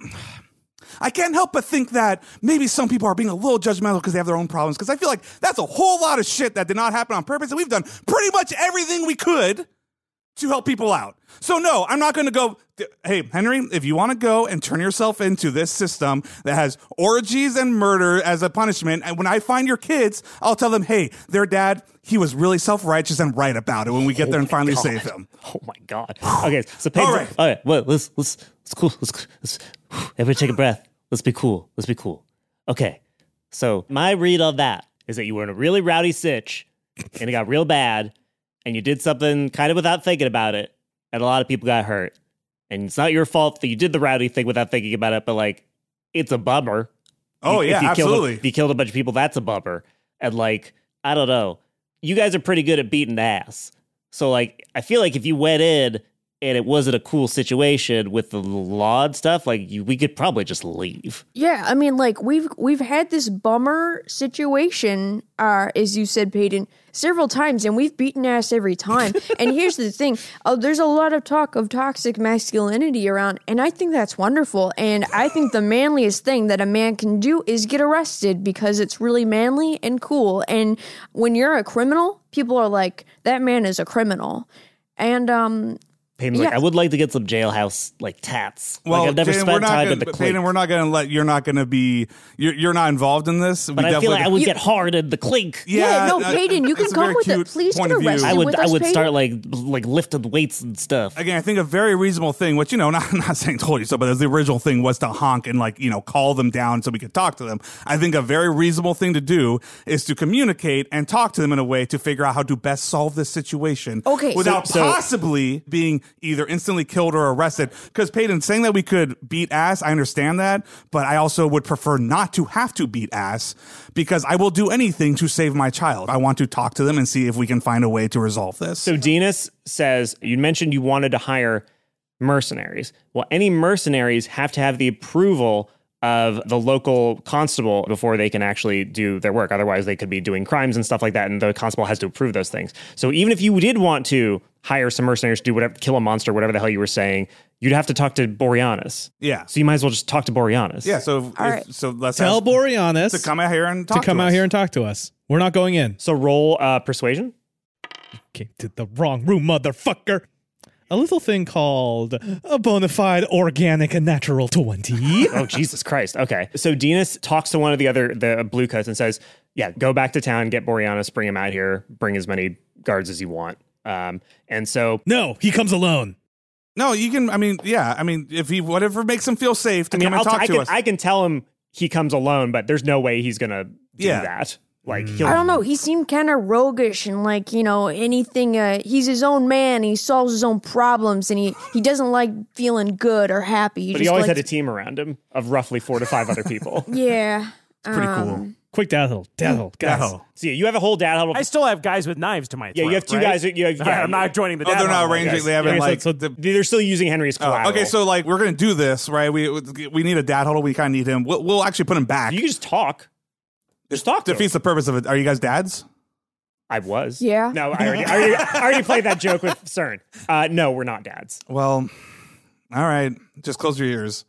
I can't help but think that maybe some people are being a little judgmental because they have their own problems, because I feel like that's a whole lot of shit that did not happen on purpose, and we've done pretty much everything we could to help people out. So no, I'm not going to go, hey, Henry, if you want to go and turn yourself into this system that has orgies and murder as a punishment, and when I find your kids, I'll tell them, hey, their dad, he was really self-righteous and right about it when we get there and finally God. save him. Oh my God. Okay, so Peyton, All right. all right, well, let's, let's, let's cool. Let's, let's, everybody take a breath. Let's be cool. Let's be cool. Okay, so my read of that is that you were in a really rowdy sitch, and it got real bad, and you did something kind of without thinking about it, and a lot of people got hurt. And it's not your fault that you did the rowdy thing without thinking about it, but like, it's a bummer. Oh, If yeah, you absolutely. Killed a, if you killed a bunch of people, that's a bummer. And like, I don't know. You guys are pretty good at beating ass. So like, I feel like if you went in and it wasn't a cool situation with the law and stuff, like you, we could probably just leave. Yeah, I mean, like we've we've had this bummer situation, uh, as you said, Peyton, several times, and we've beaten ass every time. And here's the thing: uh, there's a lot of talk of toxic masculinity around, and I think that's wonderful. And I think the manliest thing that a man can do is get arrested because it's really manly and cool. And when you're a criminal, people are like, "That man is a criminal," and um. Peyton's like, Yeah. I would like to get some jailhouse like tats. Well, like I've never Jaden, spent we're not time gonna, in the but clink. Peyton, we're not going to let, you're not going to be, you're, you're not involved in this. But I feel like I would get hard in the clink. Yeah, no, uh, Peyton, you can it's a come very with it. cute Please point get of view. arrested I would with I us, would Peyton. start like like lifting weights and stuff. Again, I think a very reasonable thing, which, you know, not, not saying told you so, but as the original thing was to honk and like, you know, call them down so we could talk to them. I think a very reasonable thing to do is to communicate and talk to them in a way to figure out how to best solve this situation. Okay. Without So- so- possibly being either instantly killed or arrested. Because Peyton, saying that we could beat ass, I understand that, but I also would prefer not to have to beat ass because I will do anything to save my child. I want to talk to them and see if we can find a way to resolve this. So Dinas says, you mentioned you wanted to hire mercenaries. Well, any mercenaries have to have the approval of the local constable before they can actually do their work. Otherwise, they could be doing crimes and stuff like that, and the constable has to approve those things. So even if you did want to hire some mercenaries to do whatever, kill a monster, whatever the hell you were saying, you'd have to talk to Boreanaz. Yeah. So you might as well just talk to Boreanaz. Yeah, so if, All if- right. so let's Tell ask- Boreanaz to come out here and to talk come to out us. here and talk to us. We're not going in. So roll uh, persuasion. Came to the wrong room, motherfucker. A little thing called a bona fide organic and natural twenty. Oh, Jesus Christ. Okay. So Dinas talks to one of the other, the blue coats and says, yeah, go back to town, get Boreanaz, bring him out here, bring as many guards as you want. Um, and so. No, he comes alone. No, you can, I mean, yeah, I mean, if he, whatever makes him feel safe to I mean, come and I'll talk t- I to can, us. I can tell him he comes alone, but there's no way he's going to do Yeah. that. Like, he'll, I don't know. He seemed kind of roguish and like, you know, anything. Uh, he's his own man. He solves his own problems and he, he doesn't like feeling good or happy. but just he always likes- had a team around him of roughly four to five other people. Yeah. Pretty um, cool. Quick dad huddle. Dad huddle. Guys. Dad huddle. So yeah, you have a whole dad huddle. I still have guys with knives to my throat. Yeah, you have two right? guys. You have, yeah, I'm not joining the Oh, dad they're not huddle, arranging. guys. They haven't Yeah, so- like. so the- they're still using Henry as Oh, collateral. okay, so like we're gonna do this, right? We we need a dad huddle. We kind of need him. We'll, we'll actually put him back. You can just talk. Just talk. To Defeats the purpose of it. Are you guys dads? I was. Yeah. No, I already, I already, I already played that joke with CERN. Uh, no, we're not dads. Well, all right. Just close your ears.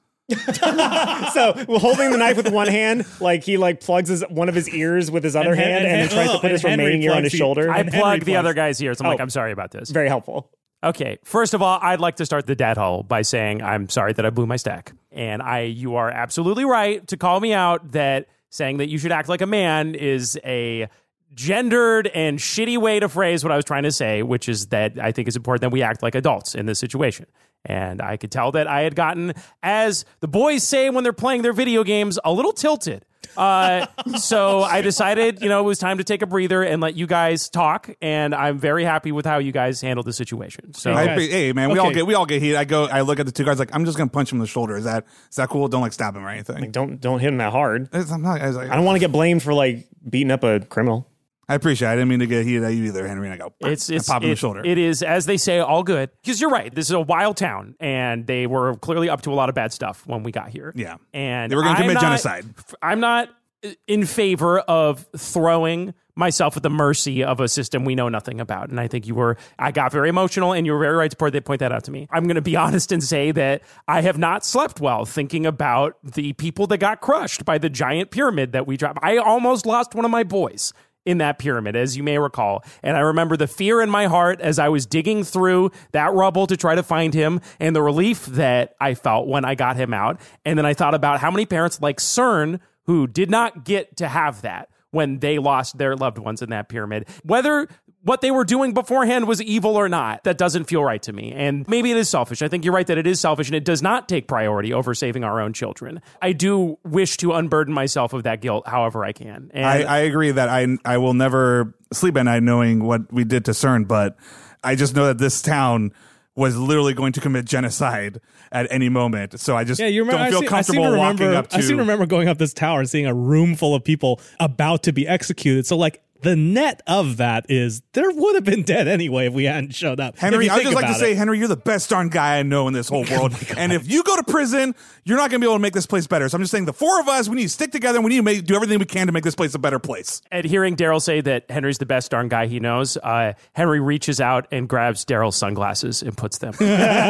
So we're holding the knife with one hand, like he like plugs his one of his ears with his other And Hen- hand, and, and then Hen- tries to oh, put his and Henry remaining ear on plugs his the- shoulder. I And Henry plug the plugs- other guy's ears. I'm like, Oh. I'm sorry about this. Very helpful. Okay, first of all, I'd like to start the dad huddle by saying I'm sorry that I blew my stack. And I you are absolutely right to call me out that saying that you should act like a man is a gendered and shitty way to phrase what I was trying to say, which is that I think it's important that we act like adults in this situation. And I could tell that I had gotten, as the boys say when they're playing their video games, a little tilted. Uh, so I decided, you know, it was time to take a breather and let you guys talk. And I'm very happy with how you guys handled the situation. So, I, hey man, we all Okay. get we all get heated. I go, I look at the two guys like I'm just gonna punch him in the shoulder. Is that is that cool? Don't like stab him or anything. Like, don't don't hit him that hard. It's- I'm not, I, was like, I don't want to get blamed for like beating up a criminal. I appreciate it. I didn't mean to get heated at you either, Henry. And I go, It's I it's pop him in it- the shoulder. It is, as they say, all good. Because you're right. This is a wild town, and they were clearly up to a lot of bad stuff when we got here. Yeah. And They were gonna I'm commit not- genocide. I'm not in favor of throwing myself at the mercy of a system we know nothing about. And I think you were, I got very emotional, and you were very right to point, point that out to me. I'm going to be honest and say that I have not slept well thinking about the people that got crushed by the giant pyramid that we dropped. I almost lost one of my boys in that pyramid, as you may recall. And I remember the fear in my heart as I was digging through that rubble to try to find him, and the relief that I felt when I got him out. And then I thought about how many parents like CERN who did not get to have that when they lost their loved ones in that pyramid. Whether what they were doing beforehand was evil or not, that doesn't feel right to me. And maybe it is selfish. I think you're right that it is selfish, and it does not take priority over saving our own children. I do wish to unburden myself of that guilt however I can. And I, I agree that I I will never sleep at night knowing what we did to CERN, but I just know that this town was literally going to commit genocide at any moment. So I just Yeah, you remember, don't feel I seem, comfortable I seem to walking remember, up to. I seem to remember going up this tower and seeing a room full of people about to be executed. So like the net of that is there would have been dead anyway if we hadn't showed up. Henry, If you I would think just like to about say, it. Henry, you're the best darn guy I know in this whole world. And if you go to prison, you're not going to be able to make this place better. So I'm just saying the four of us, we need to stick together and we need to make, do everything we can to make this place a better place. And hearing Daryl say that Henry's the best darn guy he knows, uh, Henry reaches out and grabs Daryl's sunglasses and puts them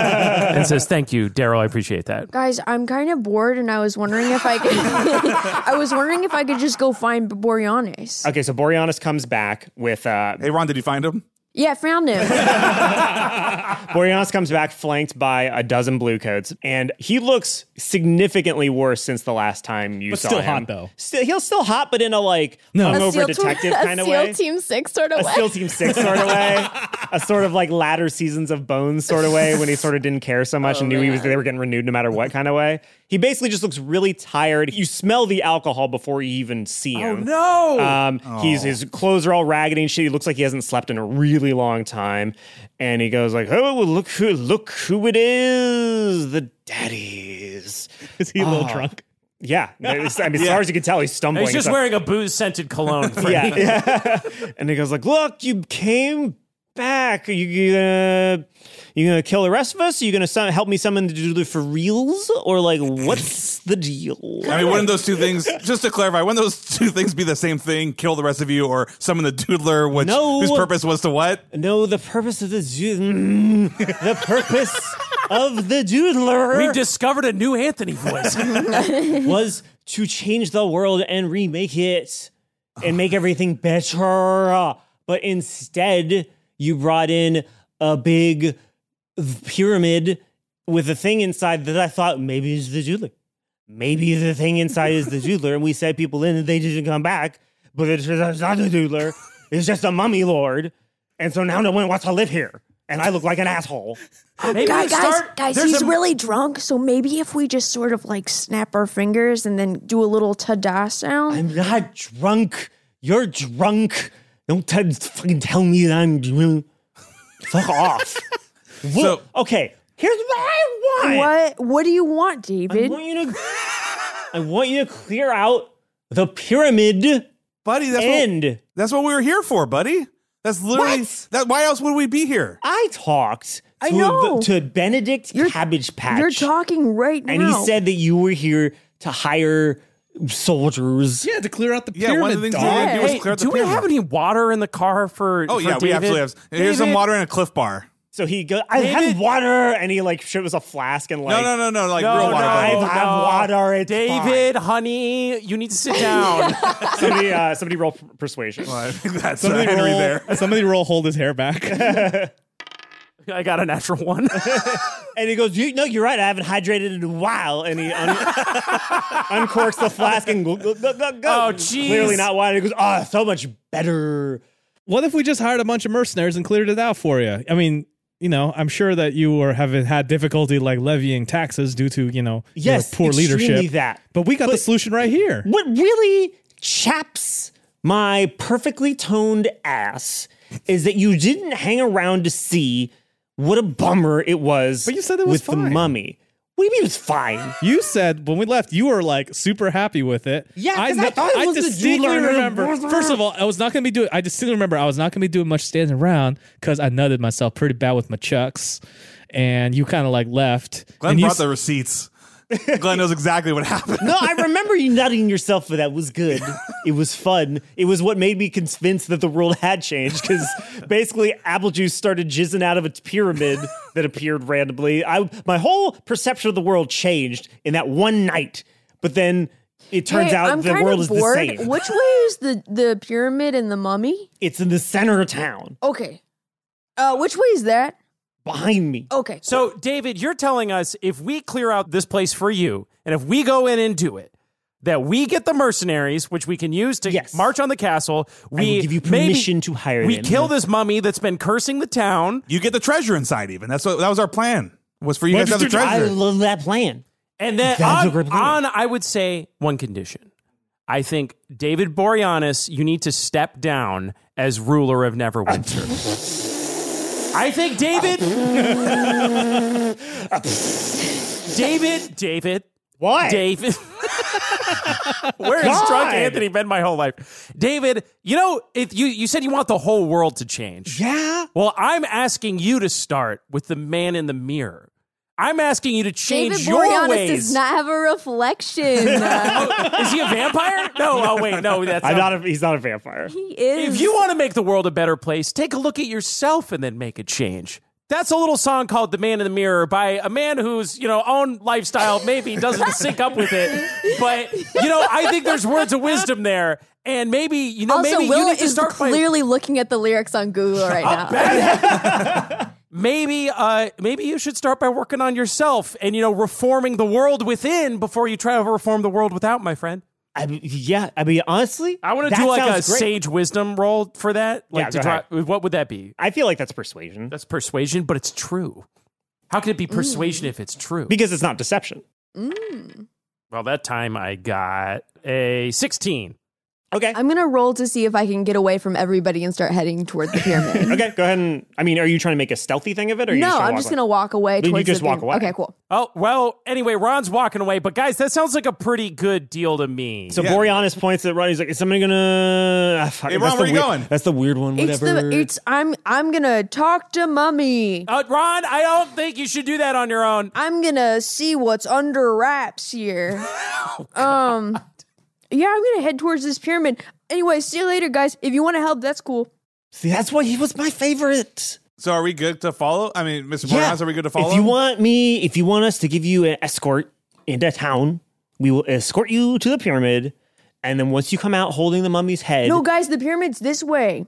and says, "Thank you, Daryl. I appreciate that." Guys, I'm kind of bored, and I was wondering if I could. I was wondering if I could just go find Boreanis. Okay, so Boreanis comes back with. Uh, hey, Ron, did you find him? Yeah, found him. Boreanis comes back flanked by a dozen blue coats, and he looks significantly worse since the last time you But saw still him. hot, though. Still, he's still hot, but in a like No. A hungover SEAL detective team- kind of a SEAL way. Team Six sort of a way. SEAL Team Six sort of way, a sort of like latter seasons of Bones sort of way when he sort of didn't care so much Oh, and knew he was man. they were getting renewed no matter what kind of way. He basically just looks really tired. You smell the alcohol before you even see him. Oh, no. Um, he's his clothes are all raggedy and shit. He looks like he hasn't slept in a really long time. And he goes like, "Oh, look who look who it is, the daddies." Is he a little Oh. drunk? Yeah, I mean, as far as you can tell, he's stumbling. He's just and stuff. wearing a booze-scented cologne. For yeah, me. yeah. And he goes like, "Look, you came back. Are you, you gonna you gonna kill the rest of us? Are you gonna su- help me summon the doodler for reals, or like what's the deal?" I mean, wouldn't those two things, just to clarify, wouldn't those two things be the same thing? Kill the rest of you or summon the doodler, which No. whose purpose was to what? No, the purpose of the do- mm, the purpose of the doodler We discovered a new Anthony voice. was to change the world and remake it and make everything better. But instead, you brought in a big pyramid with a thing inside that I thought maybe is the doodler. Maybe the thing inside is the doodler, and we sent people in and they didn't come back. But it's it's not the doodler. It's just a mummy lord. And so now no one wants to live here. And I look like an asshole. Maybe guys, we guys, start- guys, there's he's a- really drunk. So maybe if we just sort of like snap our fingers and then do a little ta-da sound. I'm not drunk. You're drunk. Don't t- fucking tell me that I'm drunk. Fuck off. So, Okay, here's what I want. What? What do you want, I David? want you to. I want you to clear out the pyramid buddy. That's end. What, that's what we were here for, buddy. That's literally What? that. Why else would we be here? I talked I to, know. the- to Benedict You're- Cabbage Patch. You're talking right now. and he said that you were here to hire soldiers. Yeah, to clear out the Yeah, pyramid. one of the things dog. we were gonna do was Hey, clear out the do we pyramid. have any water in the car for? Oh for yeah, we David? absolutely have. Here's some David? water in a Cliff Bar. So he goes, I David- have water, and he like shows a flask and like, No, no, no, no, like No, real water. no, buddy. I have no. water. It's David, honey, you need to sit down. somebody, uh, somebody roll p- persuasion. Well, I think that's Somebody uh, Henry roll, there. Somebody roll hold his hair back. I got a natural one. And he goes, you, no, you're right. I haven't hydrated in a while. And he un- uncorks the flask and go, go, go, go, go. Oh, jeez. Clearly not wine. He goes, oh, so much better. What if we just hired a bunch of mercenaries and cleared it out for you? I mean, you know, I'm sure that you were have had difficulty like levying taxes due to, you know, Yes, your poor extremely leadership. that. But we got the But- solution right here. What really chaps my perfectly toned ass is that you didn't hang around to see what a bummer it was, But you said it was with the fine. mummy. What do you mean it was fine? You said when we left, you were like super happy with it. Yeah, 'cause I thought it I was the distinctly jeweler. remember. First of all, I was not going to be doing. I distinctly remember I was not going to be doing much standing around because I nutted myself pretty bad with my chucks, and you kind of like left. Glenn and you brought s- the receipts. Glenn knows exactly what happened. No, I remember you nutting yourself for that. It was good. It was fun. It was what made me convinced that the world had changed because basically apple juice started jizzing out of its pyramid that appeared randomly. I my whole perception of the world changed in that one night. But then it turns Hey, out I'm the kind world of is the bored. same. Which way is the, the pyramid and the mummy? It's in the center of town, Okay. Uh, which way is that? behind me. Okay. So, David, you're telling us if we clear out this place for you, and if we go in and do it, that we get the mercenaries, which we can use to Yes. march on the castle. We will give you maybe- permission to hire We them. kill this mummy that's been cursing the town. You get the treasure inside. Even that's what that was our plan. Was for you What guys to have the did you- I treasure. love that plan. And then That's a on, great plan. on, I would say one condition. I think David Boreanaz, you need to step down as ruler of Neverwinter. I think David, David, David, Why? David. Where has God. drunk Anthony been my whole life? David, you know, if you, you said you want the whole world to change. Yeah. Well, I'm asking you to start with the man in the mirror. I'm asking you to change David your Boreanaz ways. does not have a reflection. Uh, Oh, is he a vampire? No, oh wait, no, that's I'm not. not a, he's not a vampire. he is. If you want to make the world a better place, take a look at yourself and then make a change. That's a little song called "The Man in the Mirror" by a man whose, you know, own lifestyle maybe doesn't sync up with it. But, you know, I think there's words of wisdom there. And maybe, you know, also, maybe Will you need to is start playing. clearly looking at the lyrics on Google right now. Maybe, uh, maybe you should start by working on yourself and, you know, reforming the world within before you try to reform the world without, my friend. I mean, yeah. I mean, honestly, I want to that do like a sounds great. sage wisdom roll for that. Like Yeah, to go try, ahead. what would that be? I feel like that's persuasion That's persuasion, but it's true. How can it be persuasion if it's true? because it's not deception. Well, that time I got a sixteen. Okay. I'm going to roll to see if I can get away from everybody and start heading toward the pyramid. Okay, go ahead and. I mean, are you trying to make a stealthy thing of it, or are you No, just trying I'm to just walk going to walk away Then you towards just the walk thing. away. Okay, cool. Oh, well, anyway, Ron's walking away, but guys, that sounds like a pretty good deal to me. So Yeah. Boreanaz points at Ron. He's like, "Is somebody gonna?" Ah, fuck, Hey, that's Ron, the where you weird- going? That's the weird one. It's Whatever. the it's I'm I'm going to talk to Mummy. uh, Ron, I don't think you should do that on your own. I'm going to see what's under wraps here. Oh, um Yeah, I'm going to head towards this pyramid. Anyway, see you later, guys. If you want to help, that's cool. See, that's why he was my favorite. So are we good to follow? I mean, Mister Boreanaz, are we good to follow? If you him? want me, if you want us to give you an escort into town, we will escort you to the pyramid, and then once you come out holding the mummy's head, No, guys, the pyramid's this way.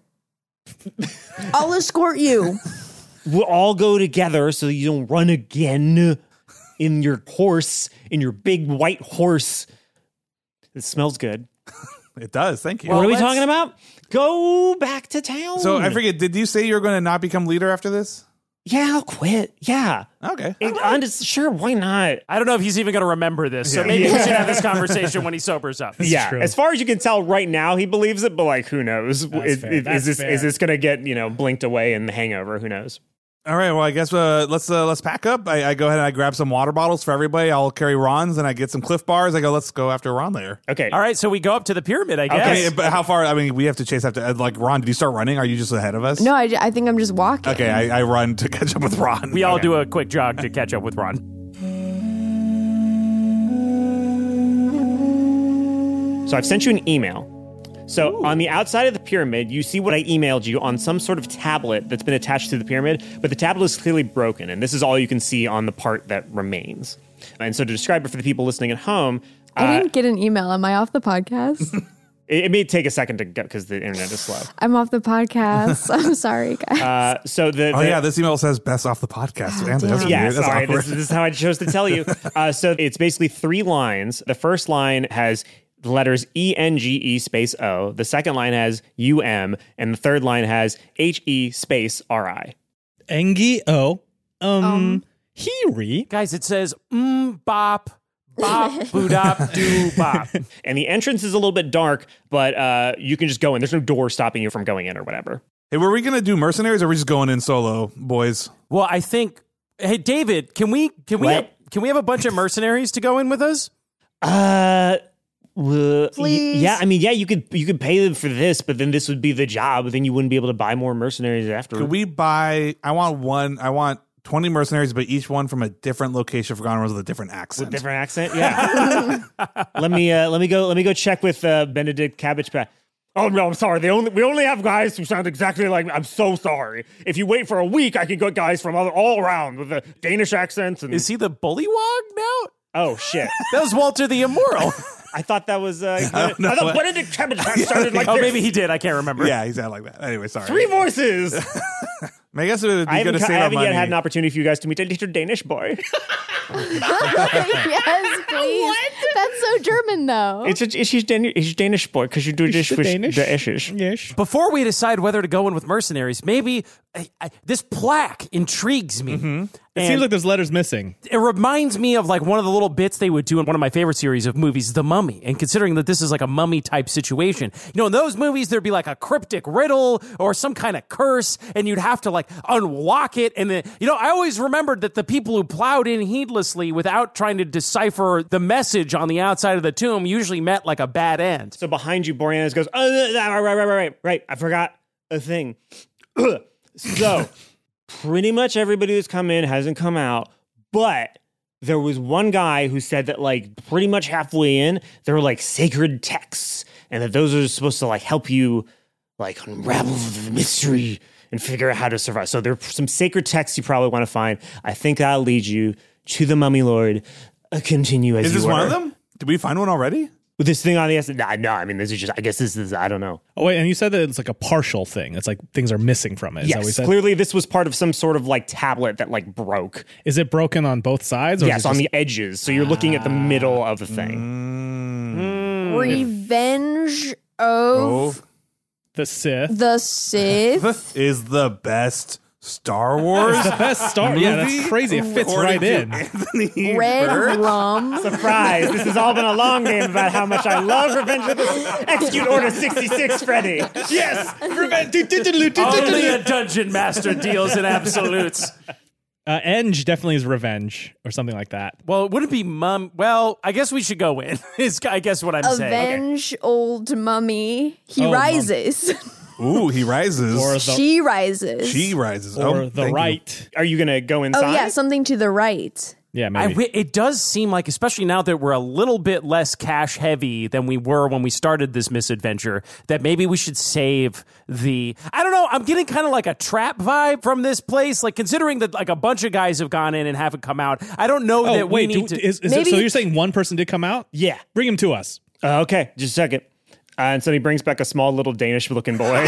I'll escort you. we'll all go together so you don't run again in your horse, in your big white horse. It smells good. It does. Thank you. what are we let's- talking about? Go back to town. So I forget. Did you say you were going to not become leader after this? Yeah, I'll quit. Yeah. Okay. It- I'm just sure. Why not? I don't know if he's even going to remember this, so Yeah. maybe we should have this conversation when he sobers up. yeah. true. As far as you can tell, right now he believes it, but like, who knows? That's Is, fair. is- is That's this fair. is this going to get you know blinked away in the hangover? Who knows? All right, well, I guess uh, let's uh, let's pack up. I, I go ahead and I grab some water bottles for everybody. I'll carry Ron's, and I get some Cliff Bars. I go, let's go after Ron there. Okay. All right, so we go up to the pyramid, I guess. Okay, but how far? I mean, we have to chase after. Like, Ron, did you start running? Are you just ahead of us? No, I, I think I'm just walking. Okay, I, I run to catch up with Ron. We all okay. do a quick jog to catch up with Ron. So I've sent you an email. So Ooh. On the outside of the pyramid, you see what I emailed you on some sort of tablet that's been attached to the pyramid, but the tablet is clearly broken, and this is all you can see on the part that remains. And so to describe it for the people listening at home... I uh, didn't get an email. Am I off the podcast? it, it may take a second to get because the internet is slow. I'm off the podcast. I'm sorry, guys. Uh, so the, the Oh, yeah, this email says best off the podcast. Oh, Man, that's yeah, weird. That's sorry. awkward. This, this is how I chose to tell you. Uh, so it's basically three lines. The first line has... the letters E N G E space O. The second line has U M, and the third line has H E space R I. Engi O. Um, Um. Hiri. Guys, it says mm, bop, bop, boodop, doo, bop. And the entrance is a little bit dark, but uh, you can just go in. There's no door stopping you from going in or whatever. Hey, were we going to do mercenaries, or are we just going in solo, boys? Well, I think... Hey, David, can we can we What? have, can we have a bunch of mercenaries to go in with us? Uh... Uh, Please. Yeah, I mean, yeah, you could you could pay them for this, but then this would be the job. Then you wouldn't be able to buy more mercenaries after. Could we buy... I want one... I want twenty mercenaries, but each one from a different location for Gone with a different accent. With different accent, yeah. let me uh, let me go let me go check with uh, Benedict Cabbage Patch. Oh no, I'm sorry. They only we only have guys who sound exactly like me. I'm so sorry. If you wait for a week, I can get guys from all, all around with the Danish accents. And Is he the bullywog now? oh shit, That was Walter the Immoral. I thought that was. Uh, I don't know I thought what- Benedict Cabbage Patch sounded like Oh, this. maybe he did. I can't remember. Yeah, he sounded like that. Anyway, sorry. Three voices. I guess it would be I good haven't, to ca- save I our haven't money. yet had an opportunity for you guys to meet a little Danish boy. Yes, please. That's so German, though. It's a, it's his Danish, it's Danish boy because you do this the with Danish? the S's. Yes. Before we decide whether to go in with mercenaries, maybe I, I, this plaque intrigues me. It And seems like there's letters missing. it reminds me of like one of the little bits they would do in one of my favorite series of movies, The Mummy. And considering that this is like a mummy type situation, you know, in those movies, there'd be like a cryptic riddle or some kind of curse, and you'd have to like unlock it. And then, you know, I always remembered that the people who plowed in heedlessly without trying to decipher the message on the outside of the tomb usually met like a bad end. So behind you, Boreanaz goes, oh, right, right, right, right, right, right. I forgot a thing. So pretty much everybody that's come in hasn't come out, but there was one guy who said that like pretty much halfway in, there were like sacred texts, and that those are supposed to like help you like unravel the mystery and figure out how to survive. So there are some sacred texts you probably want to find. I think that'll lead you to the Mummy Lord. Uh, continue as Is you this were. one of them? Did we find one already? With this thing on the S? Nah, no, I mean, this is just, I guess this is, I don't know. Oh, wait, and you said that it's like a partial thing. It's like things are missing from it. Is that what you Yes, said? clearly this was part of some sort of like tablet that like broke. Is it broken on both sides? Or is Yes, it on just- the edges. So you're looking at the middle of the thing. Mm. Revenge of Oh, the Sith. the Sith. is the best Star Wars. It's the best Star. Yeah, movie that's crazy. It fits according right to in. Anthony Red Burke. rum. Surprise! This has all been a long game about how much I love Revenge of the Execute Order sixty-six, Freddy. Yes, revenge. Only a dungeon master deals in absolutes. Uh, Eng definitely is revenge or something like that. Well, it wouldn't be mum. Well, I guess we should go in. Is I guess what I'm saying. Avenge old mummy. He Oh, mum. rises. Ooh, he rises. Or the She rises. she rises. or oh, the thank you. right. Are you gonna go Oh inside? yeah, something to the right. Yeah, I maybe. wi- it does seem like, especially now that we're a little bit less cash heavy than we were when we started this misadventure, that maybe we should save the. I don't know. I'm getting kind of like a trap vibe from this place. Like considering that like a bunch of guys have gone in and haven't come out. I don't know oh that wait, we do, need to. is, is it, Maybe- so you're saying one person did come out? Yeah. Bring him to us. Uh, okay, just a second. Uh, and so he brings back a small little Danish-looking boy.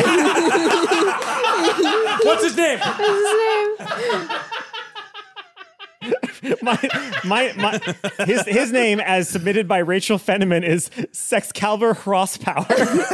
What's his name? my, my, my, his, his name, as submitted by Rachel Fenneman, is Sexcalibur Horsepower.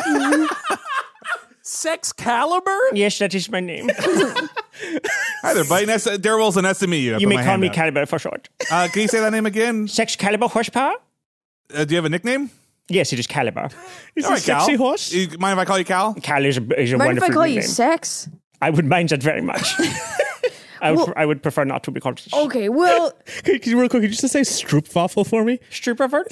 Sexcalibur? Yes, that is my name. Hi there, buddy. Nice, Darrell's nice to meet you. I You put may my call hand me out. Caliber for short. Uh, can you say that name again? Sexcalibur Horsepower? Uh, do you have a nickname? Yes, it is Caliber. Is All he right, Cal. sexy horse? You mind if I call you Cal? Cal is a, is a Mind if wonderful I call you name. sex? I would mind that very much. I would, Well- I would prefer not to be called. Okay, well, Could, could you real quick, could you just say Stroopwafel for me? Stroopwafel?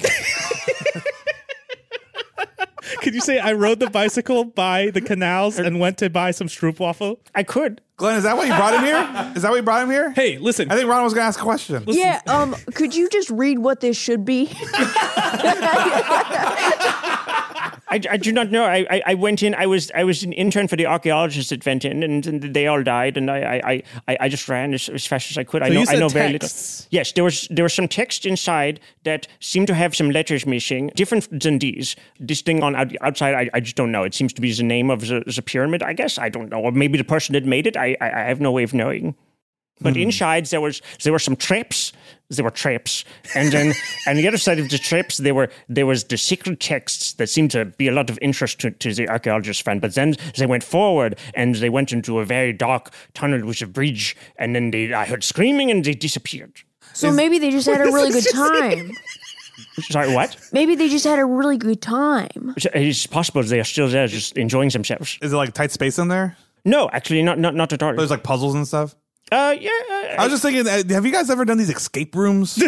Could you say I rode the bicycle by the canals and went to buy some Stroopwafel? I could. Glenn, is that what you brought him here? Is that what you brought him here? Hey, listen. I think Ron was going to ask a question. yeah, um, could you just read what this should be? I, I do not know. I, I, I went in. I was I was an intern for the archaeologists that went in, and, and they all died. And I I, I, I just ran as, as fast as I could. I So know you said I know very little. texts. Yes, there was there was some text inside that seemed to have some letters missing, different than these. This thing on out, outside, I, I just don't know. It seems to be the name of the, the pyramid. I guess I don't know, or maybe the person that made it. I I, I have no way of knowing. But Hmm. inside there was there were some traps. There were traps, and then on the other side of the traps there were there was the secret texts that seemed to be a lot of interest to, to the archaeologist friend. But then they went forward and they went into a very dark tunnel with a bridge, and then they I heard screaming and they disappeared. So maybe they just had a really good time. Sorry, what? Maybe they just had a really good time. It's possible they are still there, just enjoying themselves. Is it like tight space in there? No, actually, not not not at all. There's like puzzles and stuff? Uh, yeah. Uh, I was just thinking, uh, have you guys ever done these escape rooms?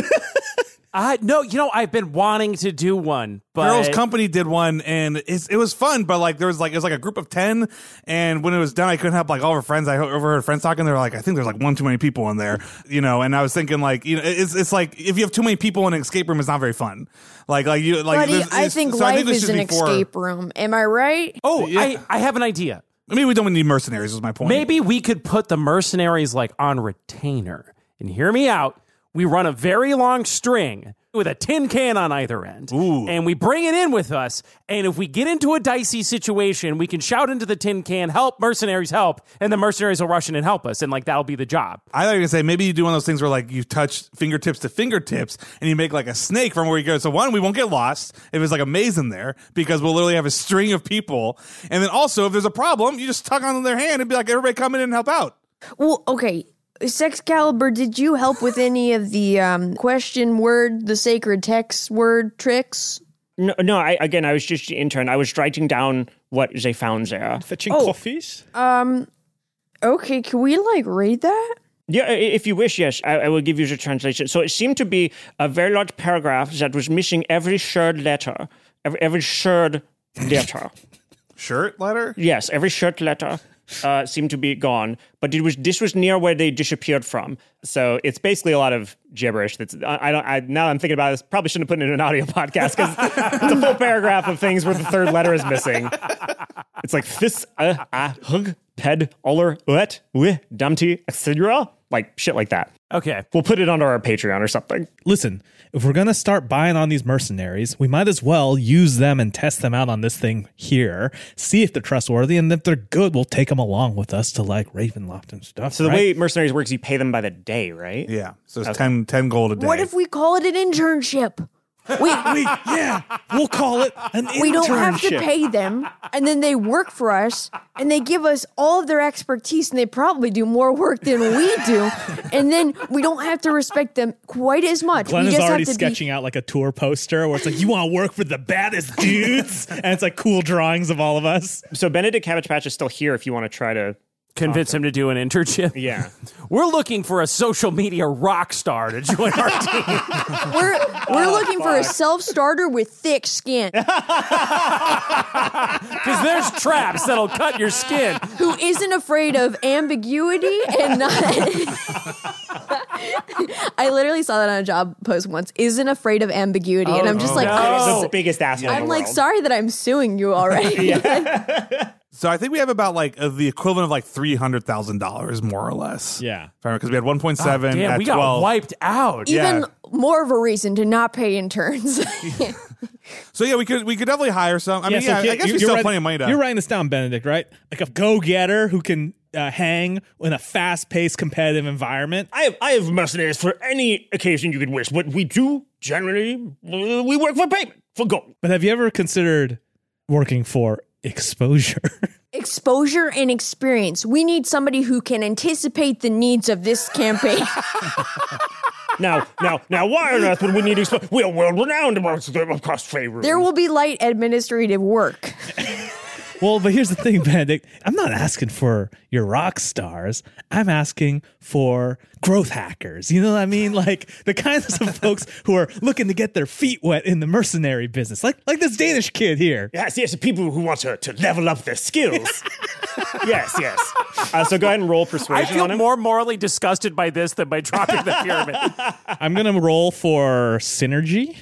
Uh, no, you know, I've been wanting to do one, but Carol's company did one, and it's, it was fun. But like, there was like it was like a group of ten, and when it was done, I couldn't help like all of our friends. I overheard friends talking. They were like, "I think there's like one too many people in there," you know. And I was thinking, like, you know, it's it's like if you have too many people in an escape room, it's not very fun. Like like you like. Buddy, there's- I it's- think so I life this is should an be for- escape room. Am I right? Oh, I, I have an idea. I mean, we don't need mercenaries. Was my point. Maybe we could put the mercenaries like on retainer. And hear me out. We run a very long string with a tin can on either end. Ooh. And we bring it in with us. And if we get into a dicey situation, we can shout into the tin can, help, mercenaries, help. And the mercenaries will rush in and help us. And like, that'll be the job. I thought you were gonna say maybe you do one of those things where like you touch fingertips to fingertips and you make like a snake from where you go. So one, we won't get lost if there's like a maze in there because we'll literally have a string of people. And then also if there's a problem, you just tug on their hand and be like, everybody come in and help out. Well, okay. Sexcalibur, did you help with any of the um, question word, the sacred text word tricks? No, no. I, again, I was just the intern. I was writing down what they found there. Fetching Oh. coffees? Um, okay, can we like read that? Yeah, i- if you wish, yes, I, I will give you the translation. So it seemed to be a very large paragraph that was missing every third letter, every, every third letter. Shirt letter? Yes, every shirt letter uh, seemed to be gone, but it was this was near where they disappeared from. So it's basically a lot of gibberish. That's I, I don't. I, now I'm thinking about it. Probably shouldn't have put it in an audio podcast because it's a full paragraph of things where the third letter is missing. It's like this, uh, uh, hug, ped, oller, uet, wi, dumpty, et cetera. Like shit like that. Okay. We'll put it onto our Patreon or something. Listen, if we're going to start buying on these mercenaries, we might as well use them and test them out on this thing here, see if they're trustworthy, and if they're good, we'll take them along with us to like Ravenloft and stuff. So the right? way mercenaries works, you pay them by the day, right? Yeah. So it's Okay. ten, ten gold a day. What if we call it an internship? We, we yeah, we'll call it an internship. we don't have to pay them, and then they work for us, and they give us all of their expertise, and they probably do more work than we do, and then we don't have to respect them quite as much. Glenn we is just already have to sketching out like a tour poster where it's like, you want to work for the baddest dudes? And it's like cool drawings of all of us. So Benedict Cabbage Patch is still here if you want to try to Convince him to do an internship. Yeah. We're looking for a social media rock star to join our team. We're we're looking for a self starter with thick skin Because there's traps that'll cut your skin. who isn't afraid of ambiguity and not. I literally saw that on a job post once. Isn't afraid of ambiguity, and I'm just like, I'm, the biggest asshole in I'm the like, world. sorry that I'm suing you already. So I think we have about like uh, the equivalent of like three hundred thousand dollars, more or less. Yeah, because we had one point seven. Oh, damn, at we got twelve. wiped out. Even Yeah. more of a reason to not pay interns. So yeah, we could we could definitely hire some. I mean, so yeah, kid, I guess you- we still you're have plenty writing- of money to. You're writing this down, Benedict, right? Like a go-getter who can uh, hang in a fast-paced, competitive environment. I have I have mercenaries for any occasion you could wish. What we do generally, uh, we work for payment, for gold. But have you ever considered working for Exposure? Exposure and experience. We need somebody who can anticipate the needs of this campaign. Now, now, now, why on earth would we need expo- We are world renowned across Faerun. There will be light administrative work. Well, but here's the thing, Benedict. I'm not asking for your rock stars. I'm asking for growth hackers. You know what I mean? Like the kinds of folks who are looking to get their feet wet in the mercenary business. Like like this Danish kid here. Yes, yes, people who want to, to level up their skills. yes, yes. Uh, so go ahead and roll persuasion I feel on him. more morally disgusted by this than by dropping the pyramid. I'm going to roll for synergy.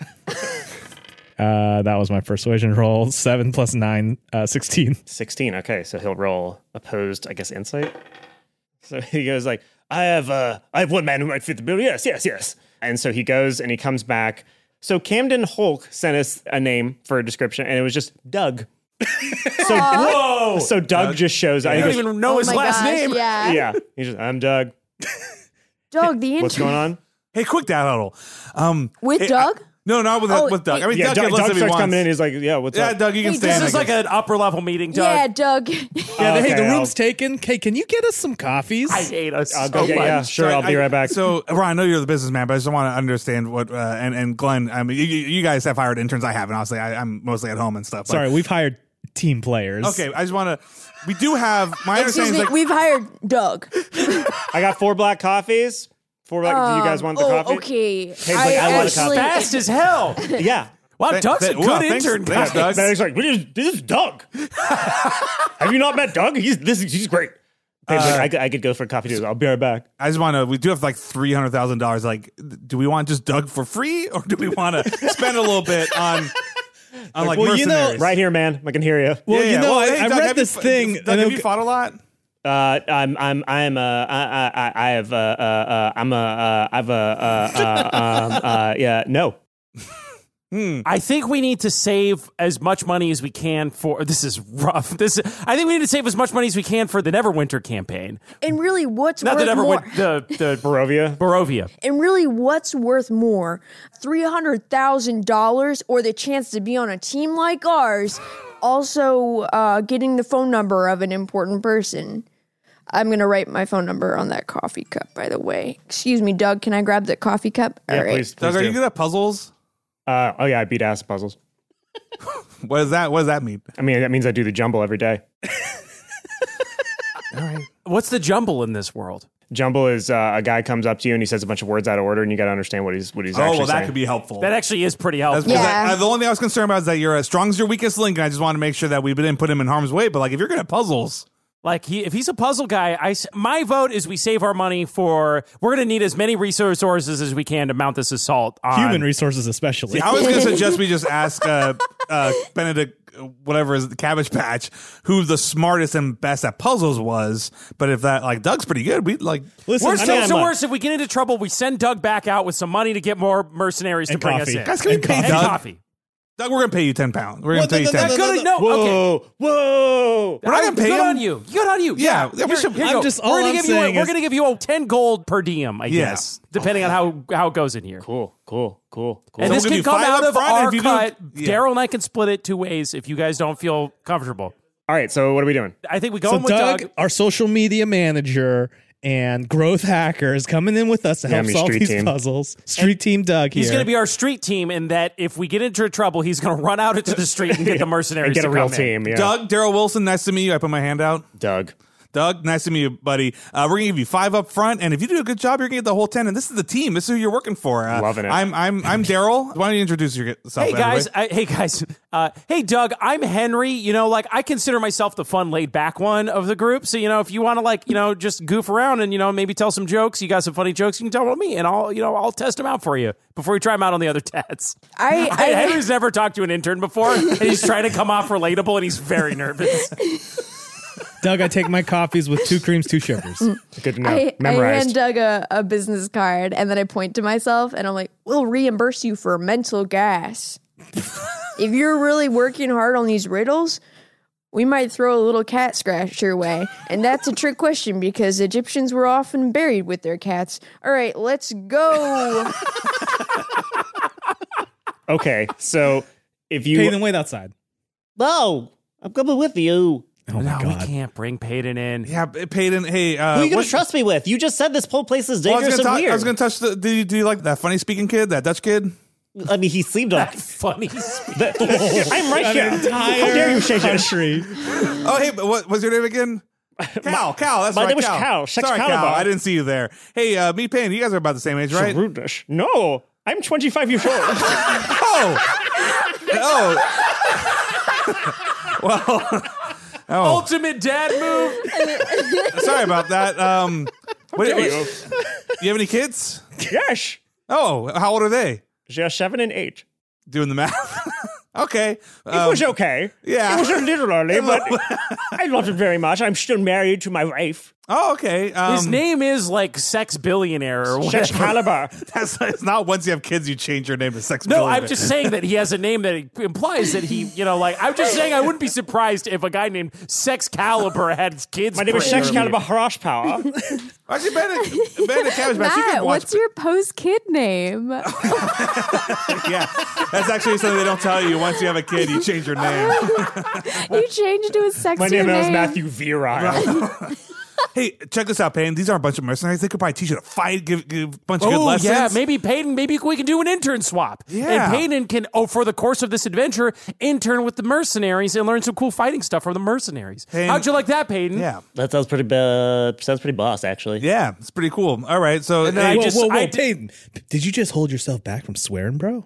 Uh, that was my persuasion roll. Seven plus nine, uh, sixteen. sixteen. Okay, so he'll roll opposed, I guess, insight. So he goes like, I have uh, I have one man who might fit the bill. Yes, yes, yes. And so he goes and he comes back. So Camden Hulk sent us a name for a description, and it was just Doug. So whoa! So Doug, Doug just shows. I don't even know Oh his my last gosh, name. Yeah. Yeah, he's just, I'm Doug. Doug, the intern. What's going on? Hey, quick dad huddle. Um, With hey, Doug? I, no, not with, Oh, with Doug. I mean, Yeah, Doug, Doug, can listen Doug if he starts wants. coming in. He's like, yeah, what's yeah, up? Doug, you can Hey, stand. This is I like guess. an upper level meeting, Doug. Yeah, Doug. Yeah, hey, okay, the room's I'll- taken. Hey, can you get us some coffees? I hate us I'll so go get, much. yeah, sure, So I'll be I- right back. So, Ron, I know you're the businessman, but I just want to understand what. Uh, and and Glenn, I mean, you, you guys have hired interns. I haven't. Obviously, I, I'm mostly at home and stuff. but- Sorry, we've hired team players. Okay, I just want to. We do have. My Excuse understanding me, is like. we've hired Doug. I got four black coffees. Four black. do you guys want the oh, coffee? okay. Hey, like, I want a coffee. Fast as hell. Yeah. Wow, Th- Doug's th- a good well, thanks- intern, thanks, guys. Doug. Benedict's like, this is, this is Doug. Have you not met Doug? He's this. is- He's great. Dave's like, I, could- I could go for a coffee too. I'll be right back. I just want to. We do have like three hundred thousand dollars. Like, do we want just Doug for free, or do we want to spend a little bit on on like, well, you know- mercenaries? Right here, man. I can hear you. Well, Yeah, you yeah. know, Well, I, hey, I Doug, read have you this f- thing. Doug, and have it- you fought a lot? Uh, I'm, I'm, I'm, uh, I, I, I have, uh, uh, uh I'm, uh, uh, I've, uh, uh, uh, um, uh, yeah, no. I think we need to save as much money as we can for this is rough. This I think we need to save as much money as we can for the Neverwinter campaign. And really, what's Not worth the more? Neverwinter, the the Barovia. Barovia. And really, what's worth more? three hundred thousand dollars or the chance to be on a team like ours, also uh, getting the phone number of an important person. I'm going to write my phone number on that coffee cup, by the way. Excuse me, Doug, can I grab that coffee cup? Yeah, All right. please, please Doug, are do. you good at puzzles? Uh, oh yeah, I beat ass puzzles. What does that? What does that mean? I mean, that means I do the jumble every day. All right. What's the jumble in this world? Jumble is uh, a guy comes up to you and he says a bunch of words out of order, and you got to understand what he's what he's Oh, actually well, that saying. could be helpful. That actually is pretty helpful. That's because Yeah. I- I- the only thing I was concerned about is that you're as strong as your weakest link, and I just want to make sure that we didn't put him in harm's way. But like, if you're good at puzzles, Like he, if he's a puzzle guy, I s- my vote is we save our money for. We're going to need as many resources as we can to mount this assault on Human resources, especially. See, I was going to suggest we just ask uh, uh, Benedict, uh, whatever is the Cabbage Patch, who the smartest and best at puzzles was. But if that, like, Doug's pretty good, we like. Listen, Worst I comes mean, to I'm a- worst, if we get into trouble, we send Doug back out with some money to get more mercenaries to And bring coffee. us in. Guys, can we And pay and Doug? coffee. Doug, we're going to pay you ten pounds. We're going What to pay you the- ten. the- the- Good, no, Whoa, okay. whoa! We're not going to pay Good him. on you. Good on you. Yeah, yeah, we Here- should- here you I'm go. just- we're all gonna I'm give you. A, saying we're is- going to give you a ten gold per diem, I Yeah. guess, depending on how how it goes in here. Cool, cool, cool, cool. And So this we'll give can you come five out up of front, and our if you do- cut. Yeah. Daryl and I can split it two ways if you guys don't feel comfortable. All right, so what are we doing? I think we go So in with Doug, Doug. our social media manager and growth hacker, is coming in with us to Yeah, help me solve street these team. puzzles. Street team Doug here. He's going to be our street team in that if we get into trouble, he's going to run out into the street and get the mercenaries And get to a real come in. team, yeah. Doug, Daryl Wilson, nice to meet you. I put my hand out. Doug. Doug, nice to meet you, buddy. Uh, we're gonna give you five up front, and if you do a good job, you're gonna get the whole ten. And this is the team. This is who you're working for. Uh, Loving it. I'm I'm I'm Daryl. Why don't you introduce yourself? Hey guys, anyway? I, hey guys, uh, hey Doug, I'm Henry. You know, like I consider myself the fun, laid back one of the group. So you know, if you want to like, you know, just goof around and you know maybe tell some jokes, you got some funny jokes, you can tell them me, and I'll you know I'll test them out for you before we try them out on the other tats. I, I, Henry's never talked to an intern before, and he's trying to come off relatable, and he's very nervous. Doug, I take my coffees with two creams, two sugars. Good to know. I, I Memorized. hand Doug a, a business card and then I point to myself and I'm like, we'll reimburse you for mental gas. If you're really working hard on these riddles, we might throw a little cat scratch your way. And that's a trick question because Egyptians were often buried with their cats. All right, let's go. Okay, so if you Pay them wait outside. No, I'm coming with you. Oh my no, we god. can't bring Peyton in. Yeah, Peyton. Hey, uh, Who are you going what- to trust me with? You just said this whole place is Well, I was dangerous gonna and talk- weird. I was going to touch the. Do you, do you like that funny speaking kid, that Dutch kid? I mean, he seemed like funny. I'm right An here. entire How dare you say that? country. Oh, hey, but what was your name again? Cal, Cal, that's my right, name is Cal. Cal, Sex Sorry, Cal, Caliber. I didn't see you there. Hey, uh, me, Payne, you guys are about the same age, right? Rudeness. No, I'm twenty-five years old. Oh, oh. Well, oh. Ultimate dad move. Sorry about that. Um, what, dare what- you? you have any kids? Yes. Oh, how old are they? They're seven and eight. Doing the math. Okay. It Um, was okay. yeah. It was a little early, but I loved it very much. I'm still married to my wife. Oh, okay. Um, His name is like Sex Billionaire or whatever. Sex Caliber. That's it's not once you have kids, you change your name to Sex No, Billionaire. I'm just saying that he has a name that implies that he, you know, like, I'm just saying I wouldn't be surprised if a guy named Sex Caliber had kids. My name is pretty Sex early. Caliber Horsepower. Actually, Bandit, Bandit Cabbage Patch, you Matt, can watch. what's your post-kid name? Yeah, that's actually something they don't tell you. Once you have a kid, you change your name. You changed to a sexier My name name. is Matthew Virile. Hey, check this out, Payne. These are a bunch of mercenaries. They could probably teach you to fight, give, give a bunch of good Oh, lessons. yeah, maybe Peyton, maybe we can do an intern swap. Yeah. And Peyton can, oh, for the course of this adventure, intern with the mercenaries and learn some cool fighting stuff from the mercenaries. Peyton- How'd you like that, Peyton? Yeah. That sounds pretty. Uh, sounds pretty boss, actually. Yeah, it's pretty cool. All right, so And then hey, I Whoa, just- whoa, whoa, I- Peyton, did you just hold yourself back from swearing, bro?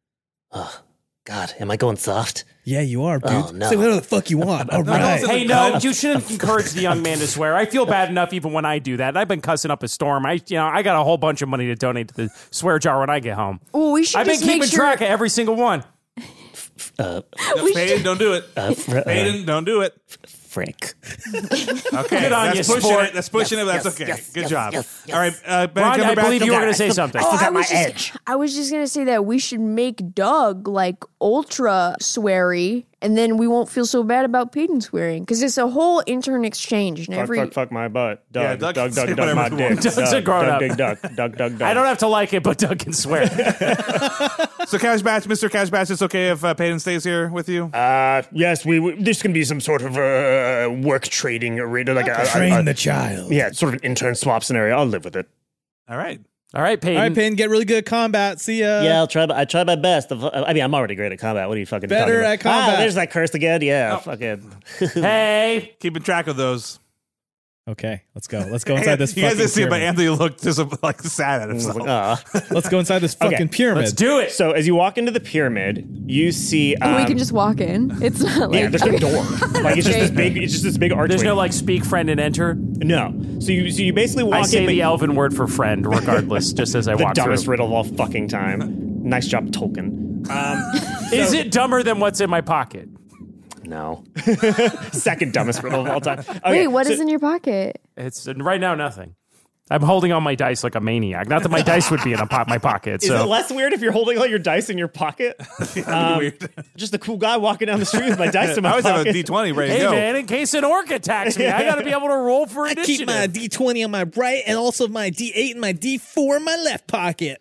God, am I going soft? Yeah, you are, dude. Oh, no. Say whatever the fuck you want. All right. Hey, no, you shouldn't encourage the young man to swear. I feel bad enough even when I do that. I've been cussing up a storm. I, you know, I got a whole bunch of money to donate to the swear jar when I get home. Well, we should I've been just make keeping sure- track of every single one. Uh, We Payton, should- don't do it. uh, fr- uh, Payton, don't do it. Frick. Okay, Good on that's you, pushing sport. it. That's pushing it. That's yes, okay. yes, Good yes, job. yes, yes. All right, uh, Ben Ron, I Cumberbatch, believe you were come going to back. say something. Oh, I got my was, just, edge. I was just gonna say that we should make Doug like ultra sweary, and then we won't feel so bad about Peyton swearing because it's a whole intern exchange. And Fuck, every fuck, fuck my butt. Doug, Yeah, Doug Doug, can say Doug, Doug, whatever my he dick. wants. Doug's Doug, a grown Doug, up. Big Doug, Doug, Doug, Doug. I don't have to like it, but Doug can swear. So, Cash Batch, Mister Cash Batch, it's okay if uh, Payton stays here with you? Uh, yes, we, we. This can be some sort of uh, work trading arena, like a, Train a, a, the child. yeah, sort of an intern swap scenario. I'll live with it. All right. All right, Peyton. All right, Payton, get really good at combat. See ya. Yeah, I'll try. I try my best. I mean, I'm already great at combat. What are you fucking Better talking about? at combat. Ah, there's that curse again. Yeah, Oh. fucking. Hey. Keeping track of those. Okay, let's go. Let's go inside this You guys fucking didn't see it, but pyramid. Anthony looked just like sad at himself. Uh, Let's go inside this fucking Okay, pyramid. Let's do it. So as you walk into the pyramid, you see. Um, we can just walk in. It's not like yeah, there's no okay. door. Like it's just this Okay. big. It's just this big archway. There's no like speak friend and enter. no. So you so you basically walk I say in. but the elven word for friend, regardless, just as I the walk dumbest through. riddle of all fucking time. Nice job, Tolkien. Um, Is it dumber than what's in my pocket? no. second dumbest riddle of all time. Okay, Wait, what so- is in your pocket? It's right now nothing. I'm holding all my dice like a maniac. Not that my dice would be in a po- my pocket. Is So it less weird if you're holding all your dice in your pocket? Um, weird. Just a cool guy walking down the street with my dice in my I always pocket. have a D twenty ready to hey go. man, in case an orc attacks me, I got to be able to roll for I initiative. keep my D twenty on my right and also my D eight and my D four in my left pocket.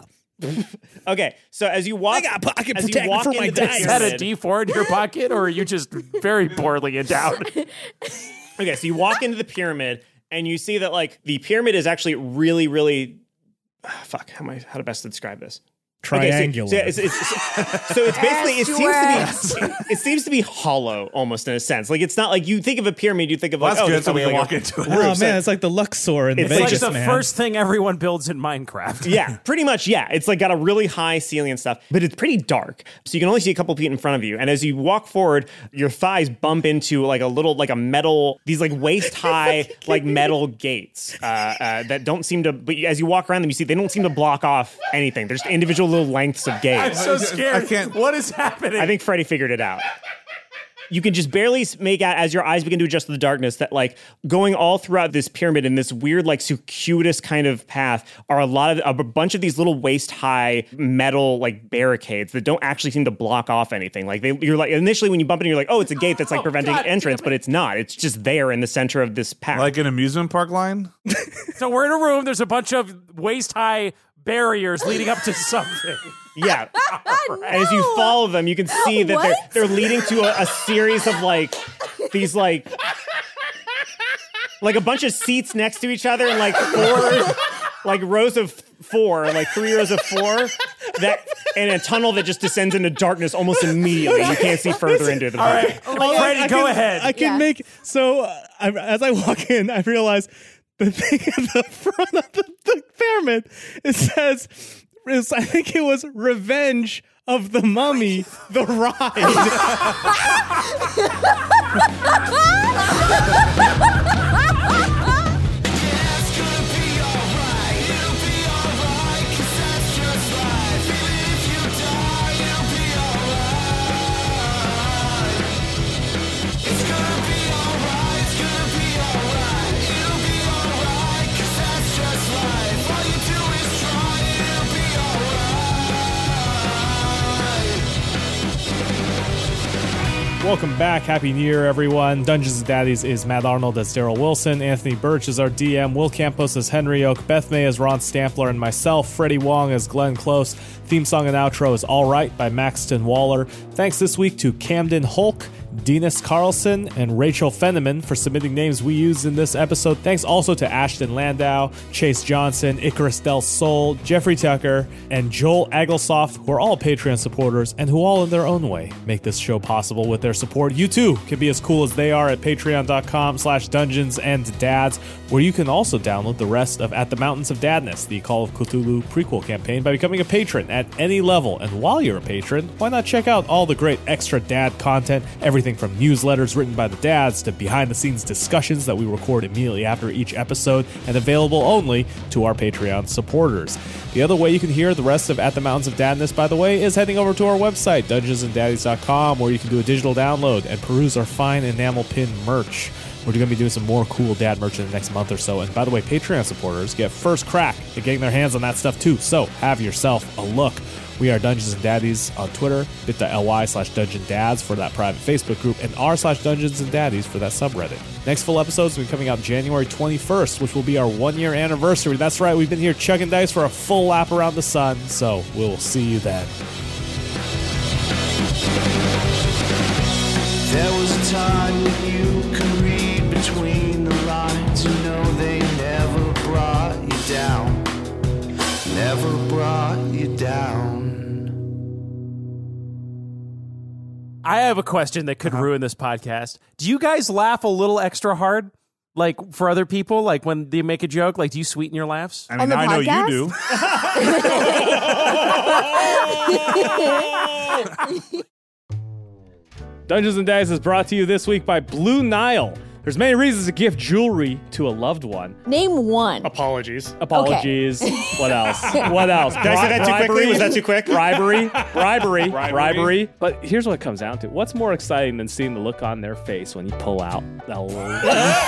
Okay, so as you walk, I got pocket as you protector walk for my into the dice. Is that a pyramid- D four in your pocket, or are you just very poorly endowed? Okay, so you walk into the pyramid and you see that like the pyramid is actually really, really. ah, fuck, how am I? How to best describe this? Triangular. Okay, so, so, it's, it's, so it's basically it seems to be it seems to be hollow almost in a sense. Like it's not like you think of a pyramid, you think of Well, like that's oh, good, there's so we probably can like walk a into it. roof. Oh So- man, it's like the Luxor in It's It's Vegas, like the man. first thing everyone builds in Minecraft. Yeah, pretty much. Yeah, it's like got a really high ceiling and stuff, but it's pretty dark, so you can only see a couple feet in front of you. And as you walk forward, your thighs bump into like a little, like a metal, these like waist high, like metal gates uh, uh, that don't seem to. But as you walk around them, you see they don't seem to block off anything. There's individual little lengths of gates. I'm so scared. I can't- What is happening? I think Freddie figured it out. You can just barely make out as your eyes begin to adjust to the darkness that like going all throughout this pyramid in this weird like circuitous kind of path are a lot of a bunch of these little waist high metal like barricades that don't actually seem to block off anything. Like they, you're like initially when you bump into, you're like, oh, it's a gate that's like Oh, preventing God entrance, damn it. but it's not. It's just there in the center of this path. Like an amusement park line? so we're in a room. There's a bunch of waist high barriers leading up to something. Yeah. And as you follow them, you can see that they're What? they're leading to a, a series of like these like like a bunch of seats next to each other and like four like rows of four, like three rows of four that and a tunnel that just descends into darkness almost immediately. You can't see further into the All right, park. like, Freddie, I go can, ahead. I can Yeah. make so uh, I, as I walk in, I realize the thing at the front of the, the pyramid it says, is, I think it was Revenge of the Mummy, the ride. Welcome back. Happy New Year, everyone. Dungeons and Daddies is Matt Arnold as Daryl Wilson. Anthony Birch is our D M. Will Campos as Henry Oak. Beth May as Ron Stampler. And myself, Freddie Wong as Glenn Close. Theme song and outro is All Right by Maxton Waller. Thanks this week to Camden Hulk, Dinas Carlson, and Rachel Fenneman for submitting names we used in this episode. Thanks also to Ashton Landau, Chase Johnson, Icarus Del Sol, Jeffrey Tucker, and Joel Aglesoft, who are all Patreon supporters and who all in their own way make this show possible with their support. You too can be as cool as they are at patreon.com slash dungeons and dads, where you can also download the rest of At the Mountains of Dadness, the Call of Cthulhu prequel campaign, by becoming a patron at any level. And while you're a patron, why not check out all the great extra dad content, everything from newsletters written by the dads to behind-the-scenes discussions that we record immediately after each episode and available only to our Patreon supporters. The other way you can hear the rest of At the Mountains of Dadness, by the way, is heading over to our website, dungeons and daddies dot com, where you can do a digital download and peruse our fine enamel pin merch. We're going to be doing some more cool dad merch in the next month or so. And by the way, Patreon supporters get first crack at getting their hands on that stuff too. So have yourself a look. We are Dungeons and Daddies on Twitter, bit.ly slash Dungeon Dads for that private Facebook group, and r slash Dungeons and Daddies for that subreddit. Next full episodes will be coming out January twenty-first, which will be our one-year anniversary. That's right, we've been here chugging dice for a full lap around the sun, so we'll see you then. There was a time when you could read between the lines. You know they never brought you down. Never brought you down. I have a question that could uh-huh. ruin this podcast. Do you guys laugh a little extra hard? Like for other people? Like when they make a joke? Like do you sweeten your laughs? I mean, I know you do. Dungeons and Daddies is brought to you this week by Blue Nile. There's many reasons to gift jewelry to a loved one. Name one. Apologies. Apologies. Okay. What else? What else? Did I say that too quickly? Was that too quick? Bribery. Bribery. Bribery. Bribery. But here's what it comes down to. What's more exciting than seeing the look on their face when you pull out that little... Hold